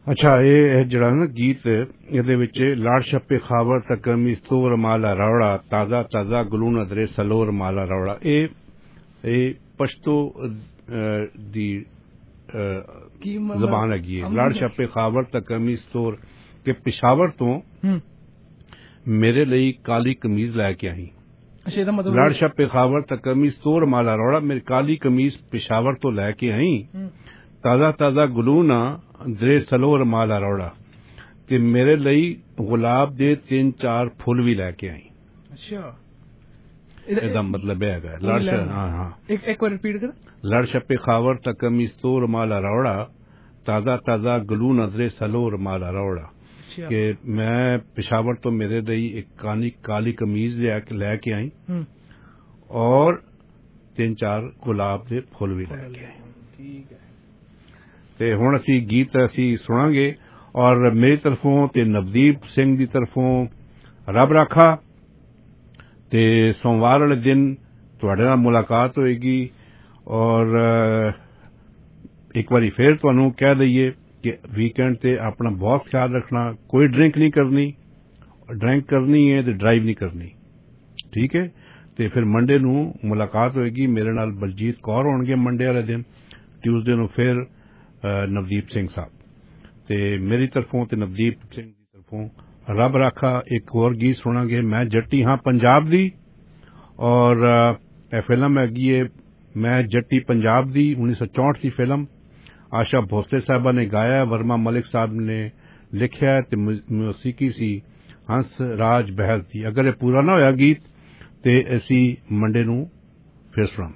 अच्छा ये जड़ा ना गीत ਇਹਦੇ ਵਿੱਚ ਲਾੜ ਛੱਪੇ ਖਾਵਰ ਤੱਕ ਮਿਸਤੂਰ ਮਾਲਾ ਰੌੜਾ ਤਾਜ਼ਾ ਤਾਜ਼ਾ ਗਲੂਨ ਅਦਰੇ ਸਲੋਰ ਮਾਲਾ ਰੌੜਾ ਇਹ ਪਸ਼ਤੋ ਦੀ ਜ਼ਬਾਨ ਹੈਗੀ ਹੈ। ਲਾੜ ਛੱਪੇ ਖਾਵਰ ਤੱਕ ਮਿਸਤੂਰ ਕਿ ਪਿਸ਼ਾਵਰ ਤੋਂ ਮੇਰੇ ਲਈ ਕਾਲੀ ਕਮੀਜ਼ ਲੈ ਕੇ ਆਈ। ਅੱਛਾ ਇਹਦਾ ਮਤਲਬ ਲਾੜ ਛੱਪੇ ਖਾਵਰ ਤੱਕ ਮਿਸਤੂਰ ਮਾਲਾ ਰੌੜਾ ਮੇਰੀ ਕਾਲੀ ਕਮੀਜ਼ ਪਿਸ਼ਾਵਰ ਤੋਂ ਲੈ ਕੇ ਆਈ। ਤਾਜ਼ਾ ਤਾਜ਼ਾ ਗਲੂਨ ਦਰੇ ਸਲੋਰ ਮਾਲਾ ਰੌੜਾ ਤੇ ਮੇਰੇ ਲਈ ਗੁਲਾਬ ਦੇ 3-4 ਫੁੱਲ ਵੀ ਲੈ ਕੇ ਆਈ। ਅੱਛਾ ਇਹਦਾ ਮਤਲਬ ਹੈਗਾ ਲੜ ਹਾਂ ਇੱਕ ਵਾਰ ਰਿਪੀਟ ਕਰ। ਲੜ ਛੱਪੇ ਖਾਵਰ ਤੱਕ ਮਿਸਤੂਰ ਮਾਲਾ ਰੌੜਾ ਤਾਜ਼ਾ ਤਾਜ਼ਾ ਗਲੂ ਨਜ਼ਰੇ ਸਲੋਰ ਮਾਲਾ ਰੌੜਾ ਕਿ ਮੈਂ ਪਿਸ਼ਾਵਰ ਤੋਂ ਮੇਰੇ ਲਈ ਇੱਕ ਕਾਲੀ ਕਮੀਜ਼ ਲੈ ਕੇ ਆਈ ਔਰ 3-4 ਗੁਲਾਬ ਦੇ ਫੁੱਲ ਵੀ ਲੈ ਕੇ ਆਈ। ਠੀਕ ਹੈ ਤੇ ਹੁਣ ਅਸੀਂ ਗੀਤ ਅਸੀਂ ਸੁਣਾਂਗੇ ਔਰ ਮੇਰੀ ਤਰਫੋਂ ਤੇ ਨਵਦੀਪ ਸਿੰਘ ਦੀ ਤਰਫੋਂ ਰੱਬ ਰਾਖਾ ਤੇ ਸੋਮਵਾਰ ਵਾਲੇ ਦਿਨ ਤੁਹਾਡੇ ਨਾਲ ਮੁਲਾਕਾਤ ਹੋਏਗੀ। ਔਰ ਇੱਕ ਵਾਰੀ ਫੇਰ ਤੁਹਾਨੂੰ ਕਹਿ ਦਈਏ ਕਿ ਵੀਕਐਂਡ ਤੇ ਆਪਣਾ ਬਹੁਤ ਖਿਆਲ ਰੱਖਣਾ। ਕੋਈ ਡਰਿੰਕ ਨਹੀਂ ਕਰਨੀ, ਡਰਿੰਕ ਕਰਨੀ ਹੈ ਤੇ ਡਰਾਈਵ ਨਹੀਂ ਕਰਨੀ, ਠੀਕ ਹੈ। ਤੇ ਫਿਰ ਮੰਡੇ ਨੂੰ ਮੁਲਾਕਾਤ ਹੋਏਗੀ। ਮੇਰੇ ਨਾਲ ਬਲਜੀਤ ਕੌਰ ਹੋਣਗੇ ਮੰਡੇ ਵਾਲੇ ਦਿਨ। ਟਿਊਜ਼ਡੇ ਨੂੰ ਫਿਰ ਨਵਦੀਪ ਸਿੰਘ ਸਾਹਿਬ ਤੇ ਮੇਰੀ ਤਰਫੋਂ ਤੇ ਨਵਦੀਪ ਸਿੰਘ ਦੀ ਤਰਫੋਂ ਰੱਬ ਰਾਖਾ। ਇੱਕ ਹੋਰ ਗੀਤ ਸੁਣਾਂਗੇ ਮੈਂ ਜੱਟੀ ਹਾਂ ਪੰਜਾਬ ਦੀ ਔਰ ਇਹ ਫਿਲਮ ਹੈਗੀ ਹੈ ਮੈਂ ਜੱਟੀ ਪੰਜਾਬ ਦੀ 1964 ਦੀ ਫਿਲਮ। ਆਸ਼ਾ ਭੋਸਲੇ ਸਾਹਿਬਾ ਨੇ ਗਾਇਆ, ਵਰਮਾ ਮਲਿਕ ਸਾਹਿਬ ਨੇ ਲਿਖਿਆ ਤੇ ਮੌਸੀਕੀ ਸੀ ਹੰਸ ਰਾਜ ਬਹਿਲ ਦੀ। ਅਗਰ ਇਹ ਪੂਰਾ ਨਾ ਹੋਇਆ ਗੀਤ ਤੇ ਅਸੀਂ ਮੰਡੇ ਨੂੰ ਫਿਰ ਸੁਣਾਵਾਂਗੇ।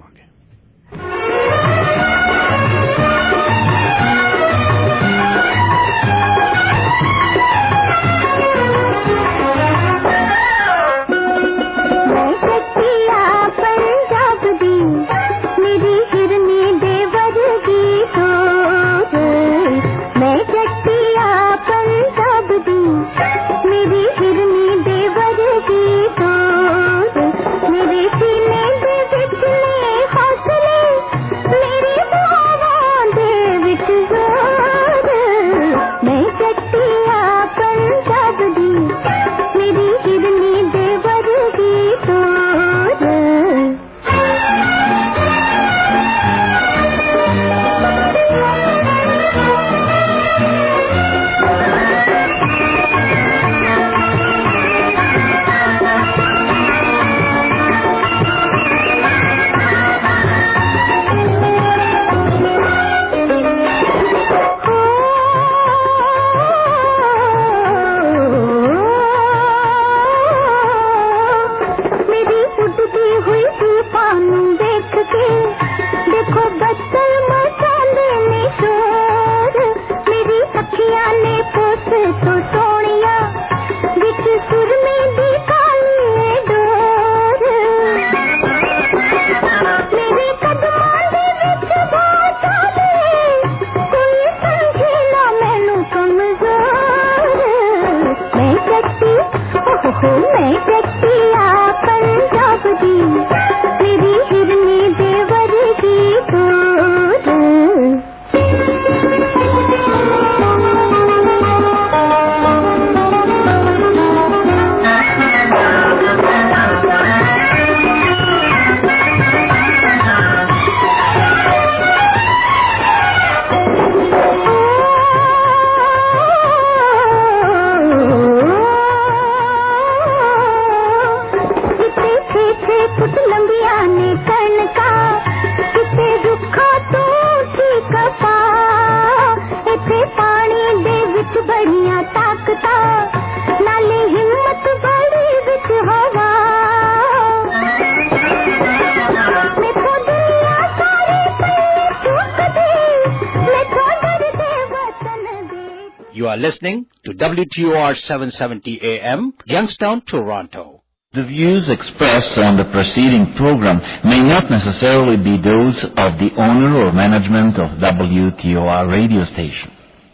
You are listening to WTOR 770 AM, Youngstown, Toronto. The views expressed on the preceding program may not necessarily be those of the owner or management of WTOR radio station.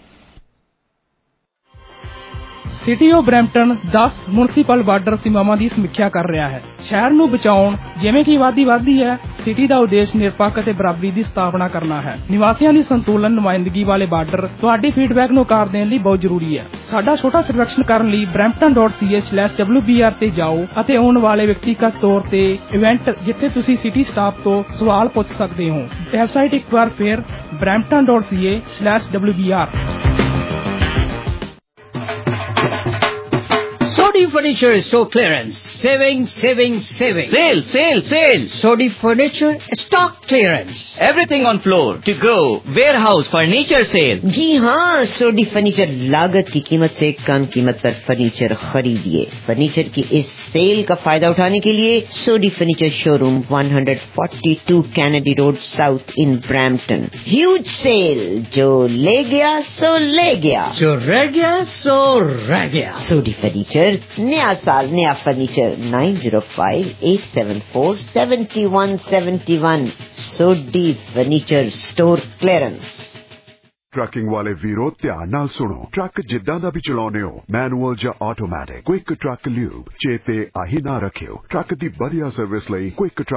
City of Brampton 10 municipal border ਸੀਮਾਵਾਂ ਦੀ ਸਮੀਖਿਆ ਕਰ ਰਿਹਾ ਹੈ। ਸ਼ਹਿਰ ਨੂੰ ਬਚਾਉਣ ਜਿਵੇਂ ਕਿ ਆਬਾਦੀ ਵਧਦੀ ਹੈ ਸਿਟੀ ਦਾ ਉਦੇਸ਼ ਨਿਰਪੱਖ ਅਤੇ ਬਰਾਬਰੀ ਦੀ ਸਥਾਪਨਾ ਕਰਨਾ ਹੈ। ਨਿਵਾਸੀਆਂ ਦੀ ਸੰਤੁਲਨ ਨੁਮਾਇੰਦਗੀ ਵਾਲੇ ਬਾਰਡਰ ਤੁਹਾਡੇ ਫੀਡਬੈਕ ਨੂੰ ਆਕਾਰ ਦੇਣ ਲਈ ਬਹੁਤ ਜ਼ਰੂਰੀ ਹੈ। ਸਾਡਾ ਛੋਟਾ ਸਰਵੇਖਣ ਕਰਨ ਲਈ brampton.ca/wbr ਤੇ ਜਾਓ ਅਤੇ ਆਉਣ ਵਾਲੇ ਵਿਅਕਤੀਗਤ ਤੌਰ ਤੇ ਇਵੈਂਟ ਜਿੱਥੇ ਤੁਸੀਂ ਸਿਟੀ ਸਟਾਫ ਤੋਂ ਸਵਾਲ ਪੁੱਛ ਸਕਦੇ ਹੋ। ਵੈਬਸਾਈਟ ਇੱਕ ਵਾਰ ਫਿਰ brampton.ca/wbr। Sodi Furniture Store Clearance. Saving. Sale. Sodi Furniture Stock Clearance. Everything on floor, to go, warehouse, furniture sale. जी हाँ, सोडी फर्नीचर लागत की कीमत से कम कीमत पर फर्नीचर खरीदिए। फर्नीचर की इस सेल का फायदा उठाने के लिए Sodhi furniture showroom 142 Kennedy road south in Brampton. Huge sale, जो ले गया सो ले गया, जो रह गया सो रह गया। सोडी फर्नीचर, नया साल नया furniture. 9058747171 Sodhi furniture store clearance. Trucking वाले वीरो ध्यान नाल सुनो। ट्रक जिद्दां दा भी चलाउने हो, मैनुअल या ऑटोमैटिक, क्विक ट्रक ल्यूब चेते आही ना रखियो। ट्रक दी बढ़िया सर्विस लई क्विक ट्रक